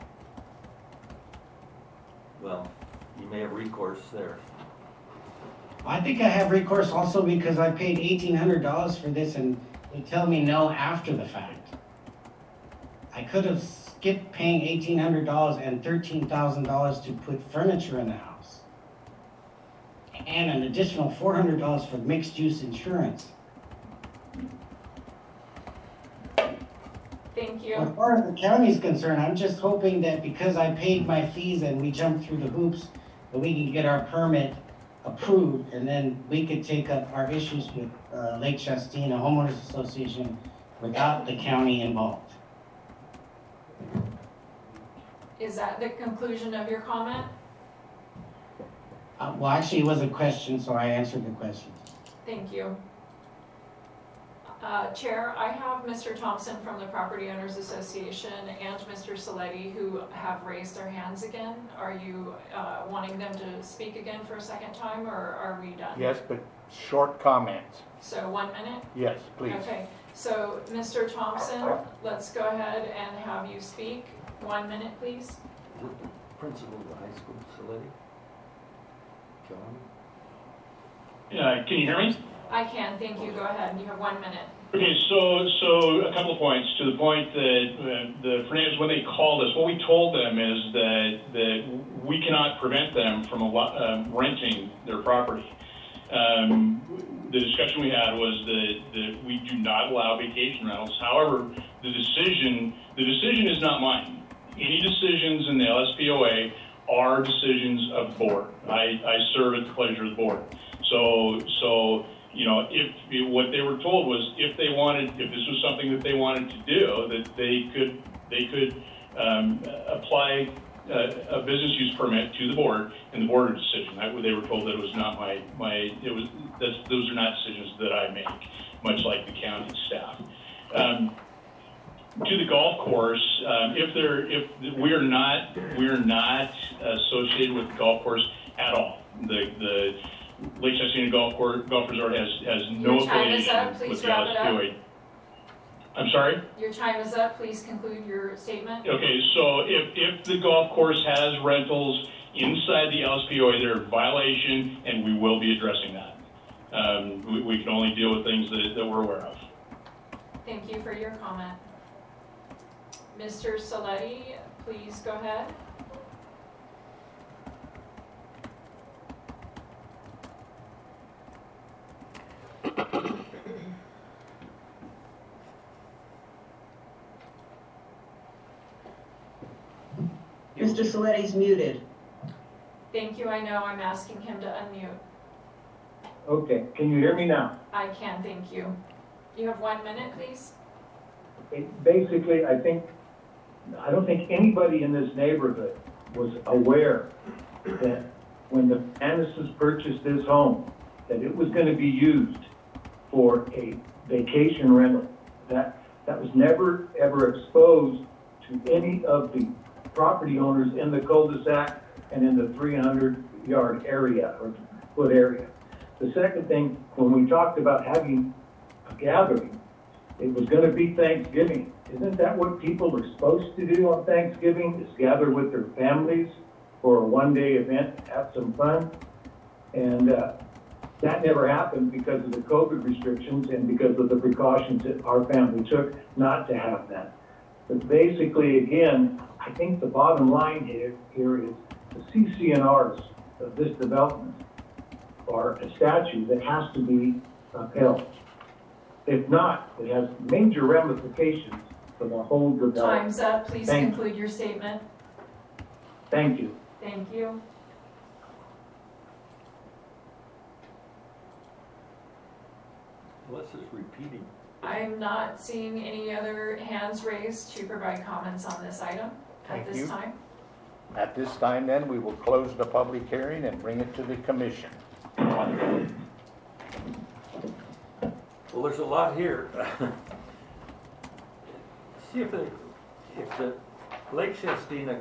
Well, you may have recourse there. I think I have recourse also because I paid eighteen hundred dollars for this and they tell me no after the fact. I could have skipped paying eighteen hundred dollars and thirteen thousand dollars to put furniture in the house. And an additional four hundred dollars for mixed use insurance. Thank you. As far as the county's concerned, I'm just hoping that because I paid my fees and we jumped through the hoops, that we can get our permit approved, and then we could take up our issues with uh, Lake Shastina Homeowners Association without the county involved. Is that the conclusion of your comment? Uh, well, actually, it was a question, so I answered the question. Thank you. Uh, Chair, I have Mister Thompson from the Property Owners Association and Mister Soletti who have raised their hands again. Are you uh, wanting them to speak again for a second time, or are we done? Yes, but short comments. So one minute? Yes, please. Okay, so Mister Thompson, let's go ahead and have you speak. One minute, please. Principal of the high school, Soletti? John? Uh, can you hear me? I can, thank you. Go ahead. You have one minute. Okay, so so a couple of points. To the point that uh, the Fernandez, when they called us, what we told them is that that we cannot prevent them from a lot, um, renting their property. Um, the discussion we had was that, that we do not allow vacation rentals. However, the decision the decision is not mine. Any decisions in the L S P O A are decisions of the board. I, I serve at the pleasure of the board. So so. You know, if what they were told was if they wanted, if this was something that they wanted to do, that they could they could um, apply a, a business use permit to the board, and the board decision. I, they were told that it was not my my it was that's, those are not decisions that I make, much like the county staff. Um, to the golf course, um, if there, if we are not, we are not associated with the golf course at all. The the Lake Chestina Golf Course Golf Resort has has no Your time is affiliation up. Please with the wrap it up. L S P O A. I'm sorry? Your time is up. Please conclude your statement. Okay, so if, if the golf course has rentals inside the L S P O A, they're a violation, and we will be addressing that. Um, we, we can only deal with things that, that we're aware of. Thank you for your comment. Mister Saletti, please go ahead. Mister Saletti's muted. Thank you. I know I'm asking him to unmute. Okay, can you hear me now? I can, thank you. You have one minute, please. It, basically, I think, I don't think anybody in this neighborhood was aware that when the Andersons purchased this home, that it was going to be used for a vacation rental. That, that was never, ever exposed to any of the property owners in the cul-de-sac and in the three hundred yard area or foot area. The second thing, when we talked about having a gathering, it was going to be Thanksgiving. Isn't that what people are supposed to do on Thanksgiving, is gather with their families for a one-day event, have some fun? And uh, that never happened because of the COVID restrictions and because of the precautions that our family took not to have that. But basically, again, I think the bottom line here, here is the C C N Rs of this development are a statute that has to be upheld. If not, it has major ramifications for the whole development. Time's up. Please Thank conclude your statement. Thank you. Thank you. Unless it's repeating. I'm not seeing any other hands raised to provide comments on this item at Thank this you. time. At this time then, we will close the public hearing and bring it to the commission. Well, there's a lot here. See if the, if the Lake Chestina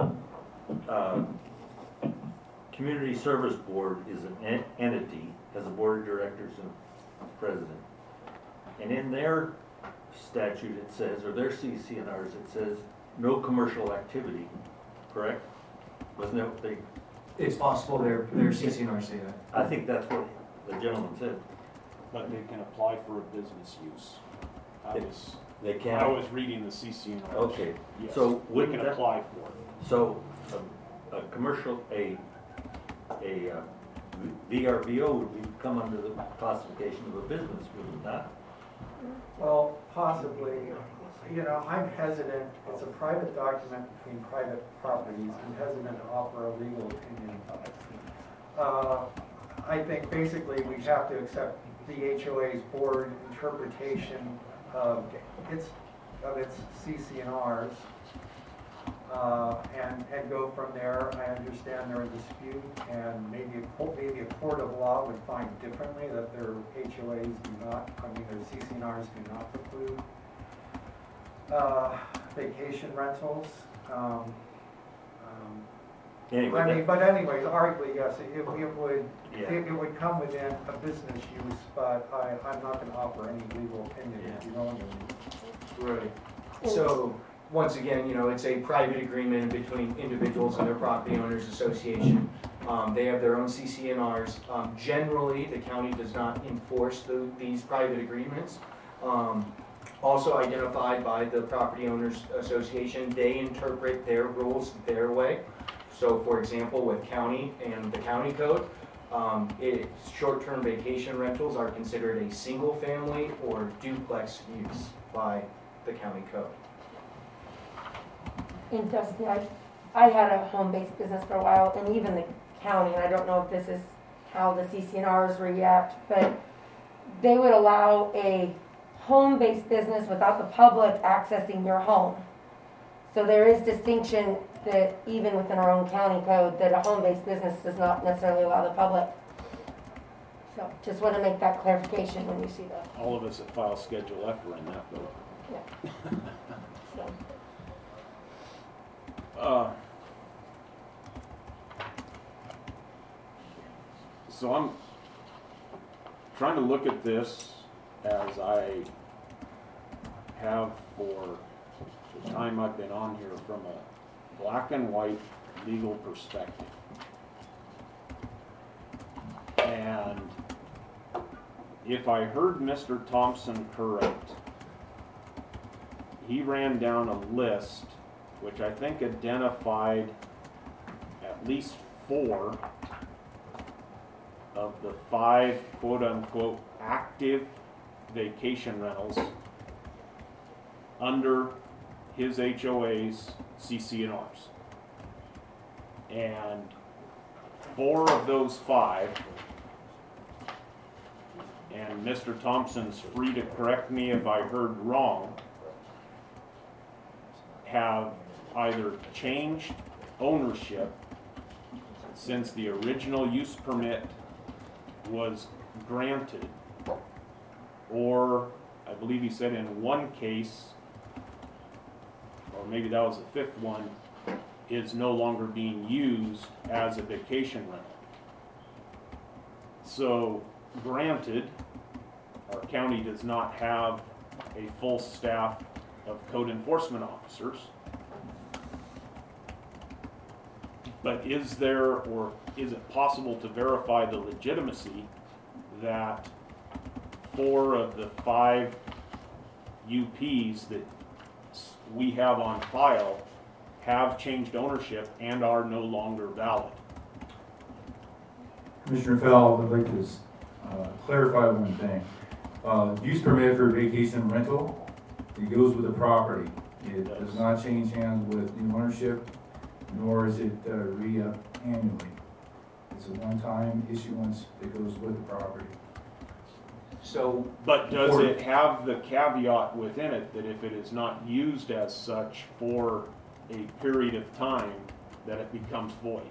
uh, Community Service Board is an en- entity, has a board of directors and a president. And in their statute it says, or their C C N Rs, it says, no commercial activity, correct? Wasn't that what they? It's possible their, their C C N Rs say that. I think that's what the gentleman said. But they can apply for a business use. I was, They can. I was reading the C C N R. Okay, Yes, so they wouldn't can that- apply for it. So, a, a commercial, a, a uh, V R B O would be, come under the classification of a business, would it not? Well, possibly, you know, I'm hesitant, it's a private document between private properties, I'm hesitant to offer a legal opinion on it. Uh, I think basically we have to accept the H O A's board interpretation of its, of its C C N Rs, uh, and, and go from there. I understand they're in dispute, and maybe a, court- maybe a court of law would find differently, that their H O As do not, I mean, their C C N Rs do not preclude uh, vacation rentals. Um, um, Anyway, I mean, that- but anyways, arguably, yes, it, it would, Yeah. it, it would come within a business use, but I, I'm not gonna offer any legal opinion, if you know what I mean. Right. So, once again, you know, it's a private agreement between individuals and their property owners association. Um, they have their own C C N Rs. Um, generally, the county does not enforce the, these private agreements. Um, also identified by the property owners association, they interpret their rules their way. So, for example, with county and the county code, um, it, short-term vacation rentals are considered a single-family or duplex use by the county code. In Dusty, I, I had a home-based business for a while, and even the county, and I don't know if this is how the C C N Rs react, but they would allow a home-based business without the public accessing your home. So there is distinction that even within our own county code, that a home-based business does not necessarily allow the public. So just want to make that clarification when you see that. All of us that file Schedule F were in that boat. Yeah. So. Uh, so I'm trying to look at this as I have for the time I've been on here from a black and white legal perspective. And if I heard Mister Thompson correct, he ran down a list which I think identified at least four of the five quote-unquote active vacation rentals under his H O A's C C N Rs. And four of those five, and Mister Thompson's free to correct me if I heard wrong, have either changed ownership since the original use permit was granted, or I believe he said in one case, or maybe that was the fifth one, is no longer being used as a vacation rental. So granted, our county does not have a full staff of code enforcement officers. But is there, or is it possible to verify the legitimacy that four of the five U Ps that we have on file have changed ownership and are no longer valid? Commissioner Fell, I'd like to uh, clarify one thing. Uh, use permit for vacation rental, it goes with the property. It does not change hands with new ownership, nor is it uh, re-up annually. It's a one-time issuance that goes with the property. So, but does it have the caveat within it that if it is not used as such for a period of time, that it becomes void?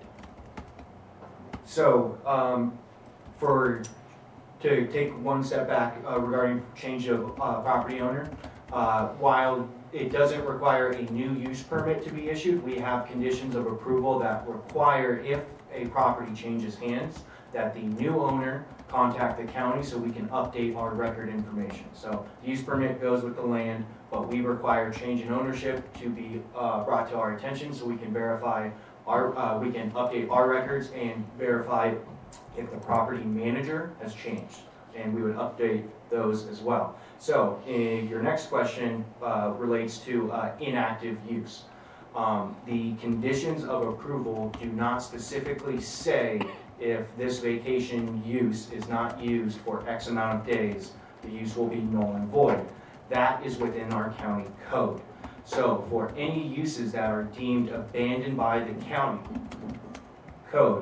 So, um, for, to take one step back uh, regarding change of uh, property owner, uh, while it doesn't require a new use permit to be issued, we have conditions of approval that require, if a property changes hands, that the new owner contact the county so we can update our record information. So the use permit goes with the land, but we require change in ownership to be uh, brought to our attention so we can verify our, uh, we can update our records and verify if the property manager has changed, and we would update those as well. So if your next question uh, relates to uh, inactive use. Um, the conditions of approval do not specifically say if this vacation use is not used for X amount of days, the use will be null and void. That is within our county code. So for any uses that are deemed abandoned by the county code,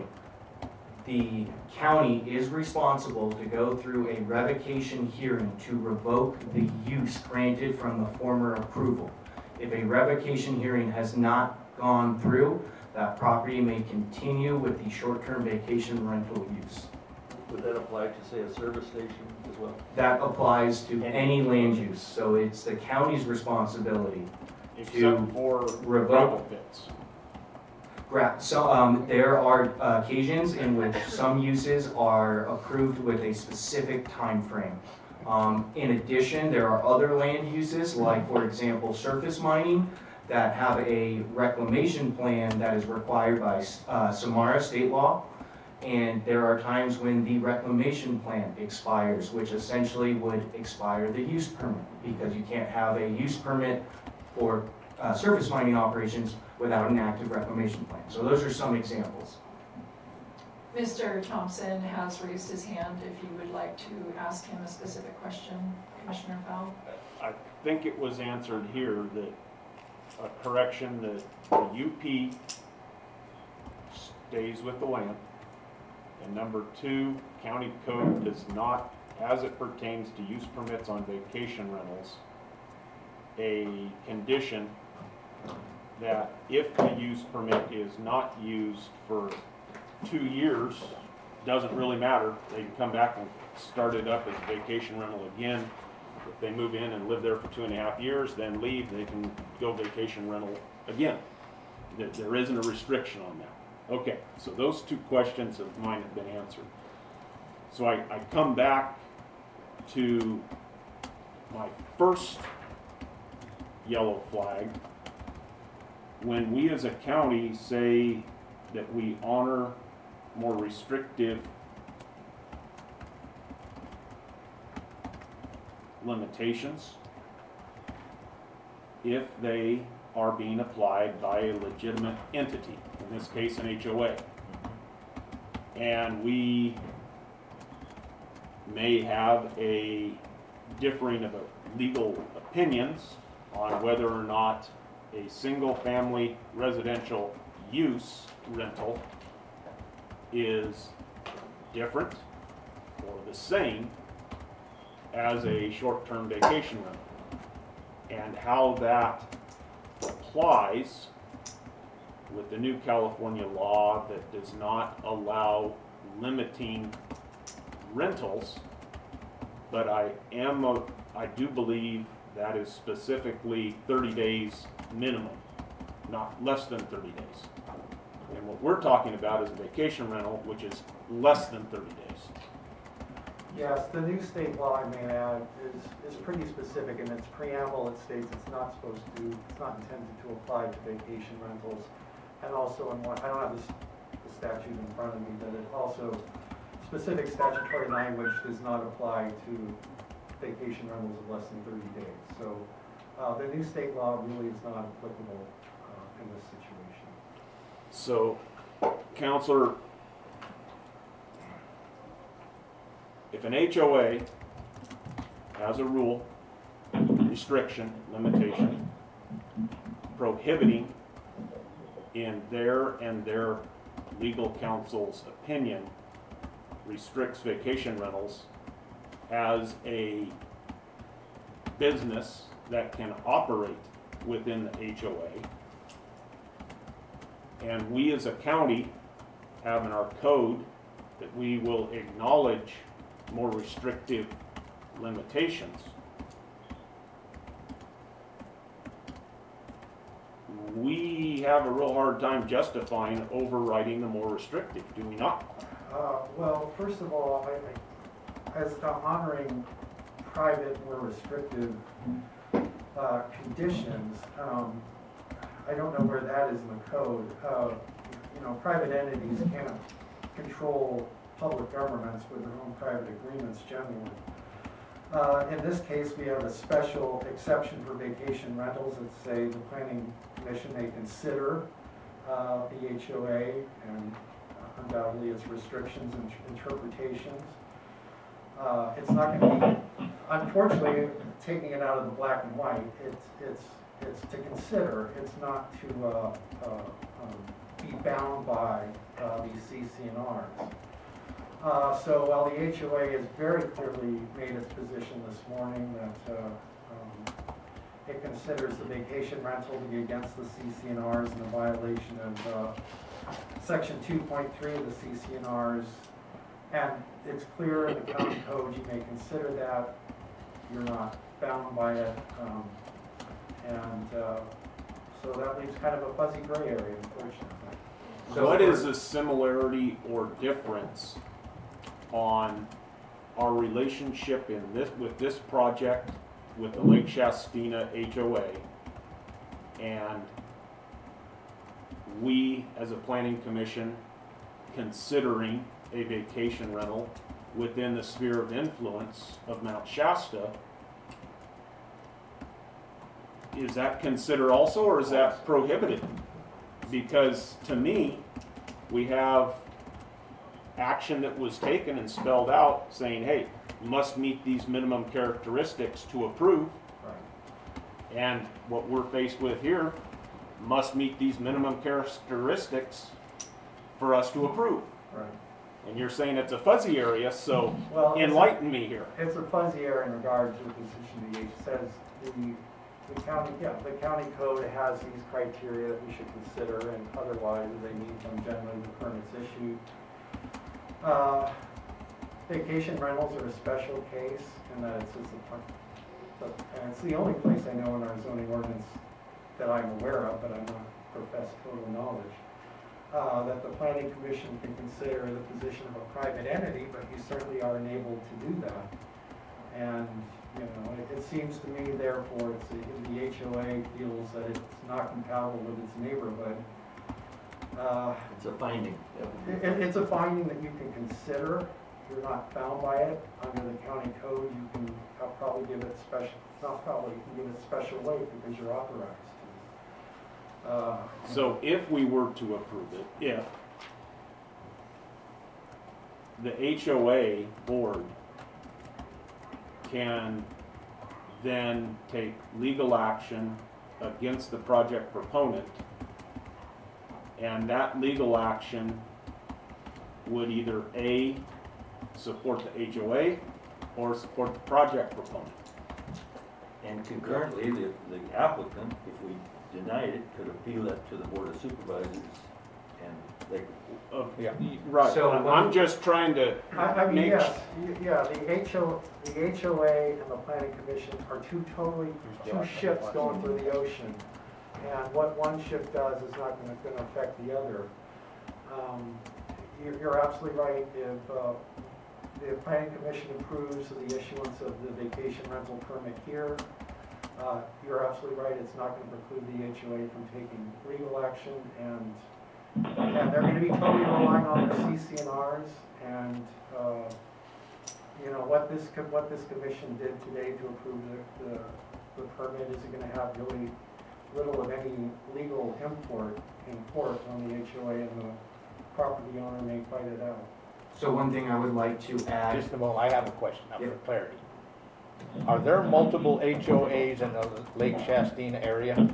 the county is responsible to go through a revocation hearing to revoke the use granted from the former approval. If a revocation hearing has not gone through, that property may continue with the short-term vacation rental use. Would that apply to, say, a service station as well? That applies to any land use, so it's the county's responsibility except to for revoke. gravel pits. Gra- so um, there are uh, occasions in which some uses are approved with a specific time frame. Um, in addition, there are other land uses, like for example, surface mining, that have a reclamation plan that is required by uh, Samara state law. And there are times when the reclamation plan expires, which essentially would expire the use permit, because you can't have a use permit for uh, surface mining operations without an active reclamation plan. So those are some examples. Mister Thompson has raised his hand if you would like to ask him a specific question, Commissioner Fowle. I think it was answered here that a correction that the U P stays with the land. And number two, county code does not, as it pertains to use permits on vacation rentals, a condition that if the use permit is not used for two years doesn't really matter. They can come back and start it up as a vacation rental again. If they move in and live there for two and a half years, then leave, they can go vacation rental again. There, there isn't a restriction on that. Okay, so those two questions of mine have been answered. So I, I come back to my first yellow flag. When we as a county say that we honor more restrictive limitations if they are being applied by a legitimate entity, in this case an H O A. And we may have a differing of legal opinions on whether or not a single family residential use rental is different or the same as a short-term vacation rental, and how that applies with the new California law that does not allow limiting rentals, but I am a, I do believe that is specifically thirty days minimum, not less than thirty days. And what we're talking about is a vacation rental, which is less than thirty days. Yes, the new state law, I may add, is, is pretty specific. In its preamble, it states it's not supposed to, it's not intended to apply to vacation rentals. And also in one, I don't have this, the statute in front of me, but it also, specific statutory language does not apply to vacation rentals of less than thirty days. So uh, the new state law really is not applicable uh, in this situation. So, Counselor, if an H O A has a rule, restriction, limitation, prohibiting, in their and their legal counsel's opinion, restricts vacation rentals as a business that can operate within the H O A, and we as a county have in our code that we will acknowledge more restrictive limitations, we have a real hard time justifying overriding the more restrictive, do we not? Uh, well, first of all, I, I, as to honoring private, more restrictive uh, conditions, um, I don't know where that is in the code. Uh, you know, private entities can't control public governments with their own private agreements generally. Uh, in this case, we have a special exception for vacation rentals that say the Planning Commission may consider uh, the H O A and undoubtedly its restrictions and interpretations. Uh, it's not going to be, unfortunately, taking it out of the black and white, it's, it's, it's to consider, it's not to uh, uh, um, be bound by uh, these C C N Rs. Uh, so while the H O A has very clearly made its position this morning that uh, um, it considers the vacation rental to be against the C C N Rs and a violation of uh, Section two point three of the C C N Rs, and it's clear in the county code you may consider that, you're not bound by it, um, and uh, so that leaves kind of a fuzzy gray area, unfortunately. So what is the similarity or difference on our relationship in this with this project with the Lake Shastina H O A and we as a planning commission considering a vacation rental within the sphere of influence of Mount Shasta? Is that considered also, or is that prohibited? Because to me, we have action that was taken and spelled out saying, hey, you must meet these minimum characteristics to approve. Right. And what we're faced with here must meet these minimum characteristics for us to approve. Right. And you're saying it's a fuzzy area, so well, enlighten a, me here. It's a fuzzy area in regard to the position the H says the The county, yeah, the county code has these criteria that we should consider, and otherwise, if they meet them, generally the permit's issued. Uh, Vacation rentals are a special case in that it's just a, but, and it's the only place I know in our zoning ordinance that I'm aware of, but I'm not professed total knowledge, uh, that the planning commission can consider the position of a private entity, but you certainly are enabled to do that. And, you know, it, it seems to me, therefore, it's a, the H O A feels that it's not compatible with its neighborhood. Uh, It's a finding. it, it's a finding that you can consider. You're not bound by it. Under the county code, you can uh, probably give it special, not probably, you can give it special weight because you're authorized to. Uh, So if we were to approve it, if the H O A board can then take legal action against the project proponent, and that legal action would either A, support the H O A or support the project proponent. And concurrently, the, the applicant, if we denied it, could appeal that to the Board of Supervisors, and they. Uh, yeah. Right. So I'm when- just trying to I, I mean, make. yes, y- yeah, the H O, the H O A and the planning commission are two totally, two ships going through the ocean. And what one ship does is not gonna, gonna affect the other. Um, you're, you're absolutely right. If, uh, the planning commission approves of the issuance of the vacation rental permit here, uh, you're absolutely right. It's not gonna preclude the H O A from taking legal action, and and they're going to be totally relying on their C C N Rs, and, uh, you know, what this, co- what this commission did today to approve the, the, the permit is going to have really little of any legal import, import on the H O A, and the property owner may fight it out. So one thing I would like to add. Just a moment, I have a question now for clarity. Are there multiple H O As in the Lake Shastina area?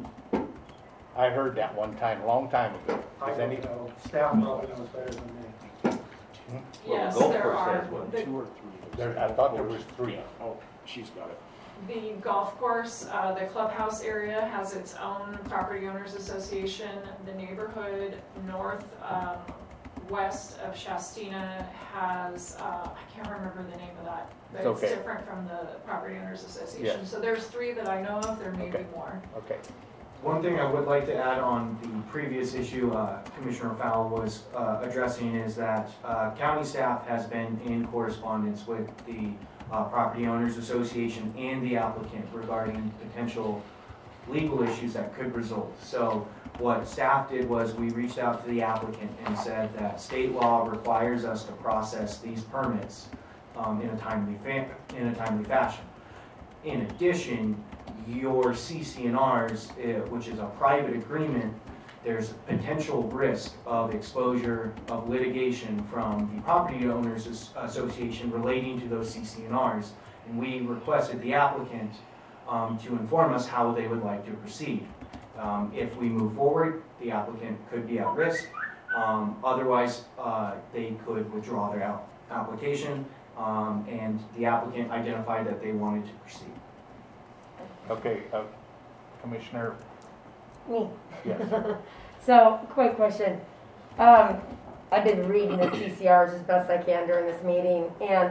I heard that one time, a long time ago. I Is don't any? know. Staff probably knows better than me. Yes, Golf there course are. has one. The- Two or three. There, I thought there was three. Oh, she's got it. The golf course, uh, the clubhouse area has its own property owners association. The neighborhood north, um, west of Shastina has, uh, I can't remember the name of that, but It's it's okay. different from the property owners association. Yeah. So there's three that I know of, there may be Okay. more. Okay. One thing I would like to add on the previous issue uh, Commissioner Fowl was uh, addressing is that uh, county staff has been in correspondence with the uh, Property Owners Association and the applicant regarding potential legal issues that could result. So what staff did was we reached out to the applicant and said that state law requires us to process these permits um, in a timely fa- in a timely fashion. In addition, your C C N Rs, uh, which is a private agreement, there's potential risk of exposure of litigation from the Property Owners As- Association relating to those C C N Rs. And we requested the applicant um, to inform us how they would like to proceed. Um, if we move forward, the applicant could be at risk. Um, otherwise, uh, they could withdraw their app- application. Um, and the applicant identified that they wanted to proceed. Okay, uh, Commissioner, Me. yes. So, quick question. Um, I've been reading the C C Rs as best I can during this meeting, and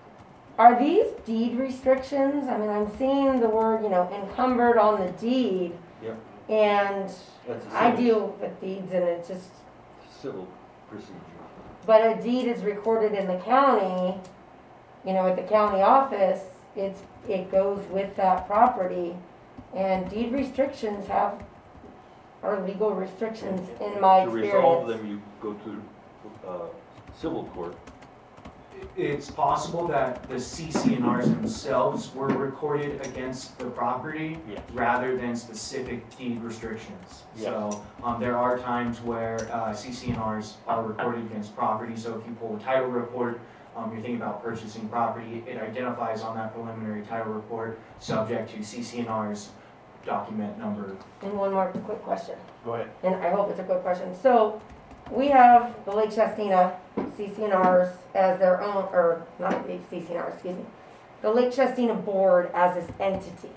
are these deed restrictions? I mean, I'm seeing the word, you know, encumbered on the deed, Yep, and that's a I civil- deal with deeds, and it's just, Civil procedure. but a deed is recorded in the county, you know, at the county office, it's, it goes with that property, and deed restrictions have, are legal restrictions in my To resolve experience. them, you go to, uh, civil court. It's possible that the C C N Rs themselves were recorded against the property Yes. rather than specific deed restrictions. Yes. So um, there are times where uh, C C N Rs are recorded against property. So if you pull a title report, um, you're thinking about purchasing property, it identifies on that preliminary title report subject to C C N Rs document number. And one more quick question, Go ahead. and I hope it's a quick question. So, we have the Lake Shastina C C N Rs as their own, or not the C C N Rs, excuse me, the Lake Shastina board as this entity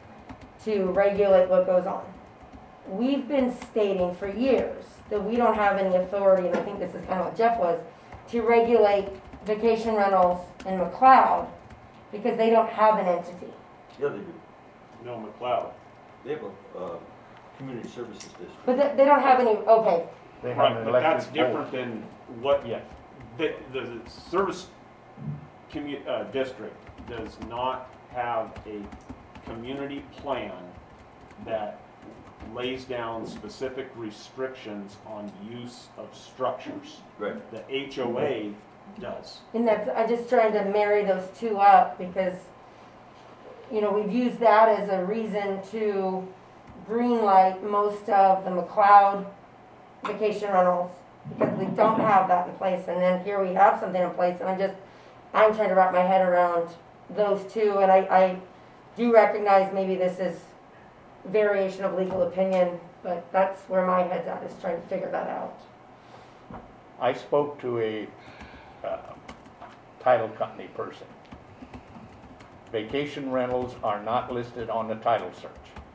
to regulate what goes on. We've been stating for years that we don't have any authority, and I think this is kind of what Jeff was, to regulate vacation rentals in McLeod because they don't have an entity. Yeah, they do. No, McLeod. They have a, uh, community services district. But they, they don't have any, okay. They have Right, an but that's elected different board. than what, Yes. the, the service commu, uh, district does not have a community plan that lays down specific restrictions on use of structures. Right. The H O A does. And that's, I'm just trying to marry those two up because, you know, we've used that as a reason to greenlight most of the McLeod vacation rentals because we don't have that in place. And then here we have something in place and I'm just, I'm trying to wrap my head around those two. And I, I do recognize maybe this is variation of legal opinion, but that's where my head's at, is trying to figure that out. I spoke to a uh, title company person. Vacation rentals are not listed on the title search.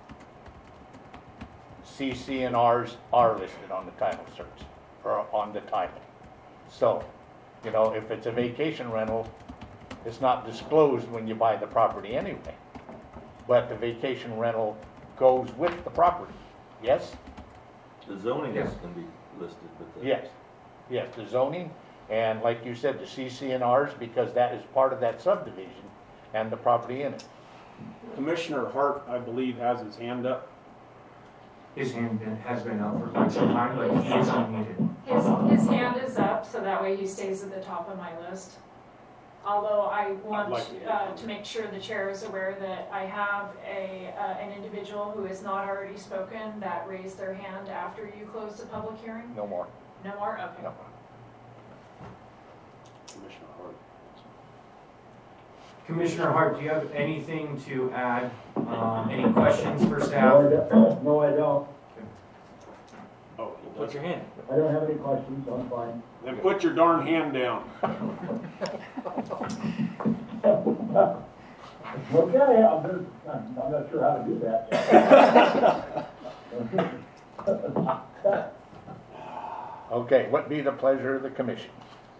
C C N Rs are listed on the title search, or on the title. So, you know, if it's a vacation rental, it's not disclosed when you buy the property anyway. But the vacation rental goes with the property, yes? The zoning Yes. is gonna be listed with the. Yes, yes, the zoning, and like you said, the C C N Rs, because that is part of that subdivision and the property in it. Commissioner Hart, I believe, has his hand up. His hand been- has been up for quite some time, but he is unmuted. His, his hand is up, so that way he stays at the top of my list. Although I want like to- uh, to make sure the chair is aware that I have a, uh, an individual who has not already spoken that raised their hand after you closed the public hearing. No more. No more? Okay. No. Commissioner Hart. Commissioner Hart, do you have anything to add? Um, any questions for staff? No, I don't. No, I don't. Oh, he Put does. your hand. I don't have any questions, I'm fine. Then put your darn hand down. Okay, I'm just, I'm I'm not sure how to do that. Okay, what be the pleasure of the commission?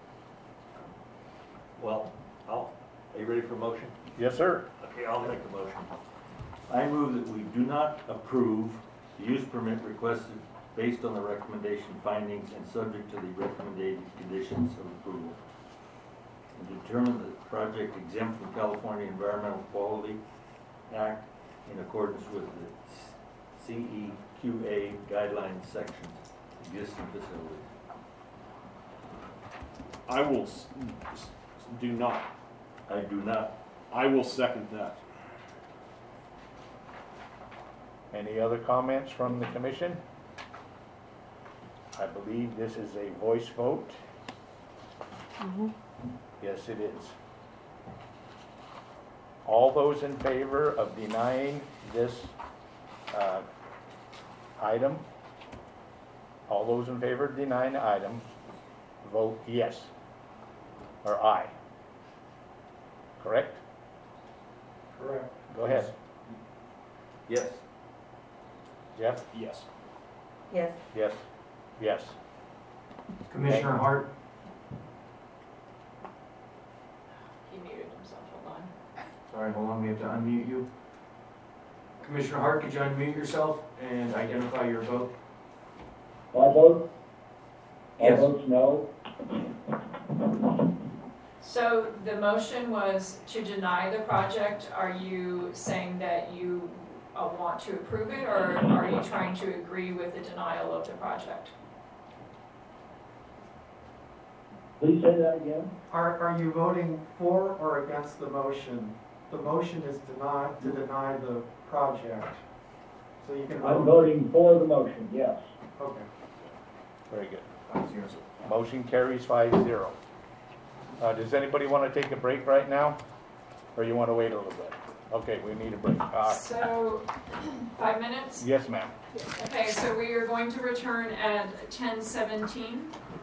Well, I'll, are you ready for a motion? Yes, sir. Okay, I'll make the motion. I move that we do not approve the use permit requested based on the recommendation findings and subject to the recommended conditions of approval. And determine the project exempt from California Environmental Quality Act in accordance with the C E Q A guidelines sections, existing facilities. I will, s- s- do not. I do not. I will second that. Any other comments from the commission? I believe this is a voice vote. Yes, it is. All those in favor of denying this uh, item, all those in favor of denying the item, vote yes, or aye. Correct? Correct. Go ahead. Yes. Jeff? Yes. Yes. Yes. Yes. Commissioner Hart? He muted himself, hold on. Sorry, hold on, we have to unmute you. Commissioner Hart, could you unmute yourself and identify your vote? My vote? My Yes. vote's no. So the motion was to deny the project. Are you saying that you uh, want to approve it, or are you trying to agree with the denial of the project? Please say that again. Are, are you voting for or against the motion? The motion is deny, to deny the project. So you can I'm vote. voting for the motion, yes. Okay. Very good. Motion carries five zero. Uh, does anybody want to take a break right now? Or you want to wait a little bit? Okay, we need a break. Uh, So, five minutes? yes, ma'am. Okay, so we are going to return at ten seventeen.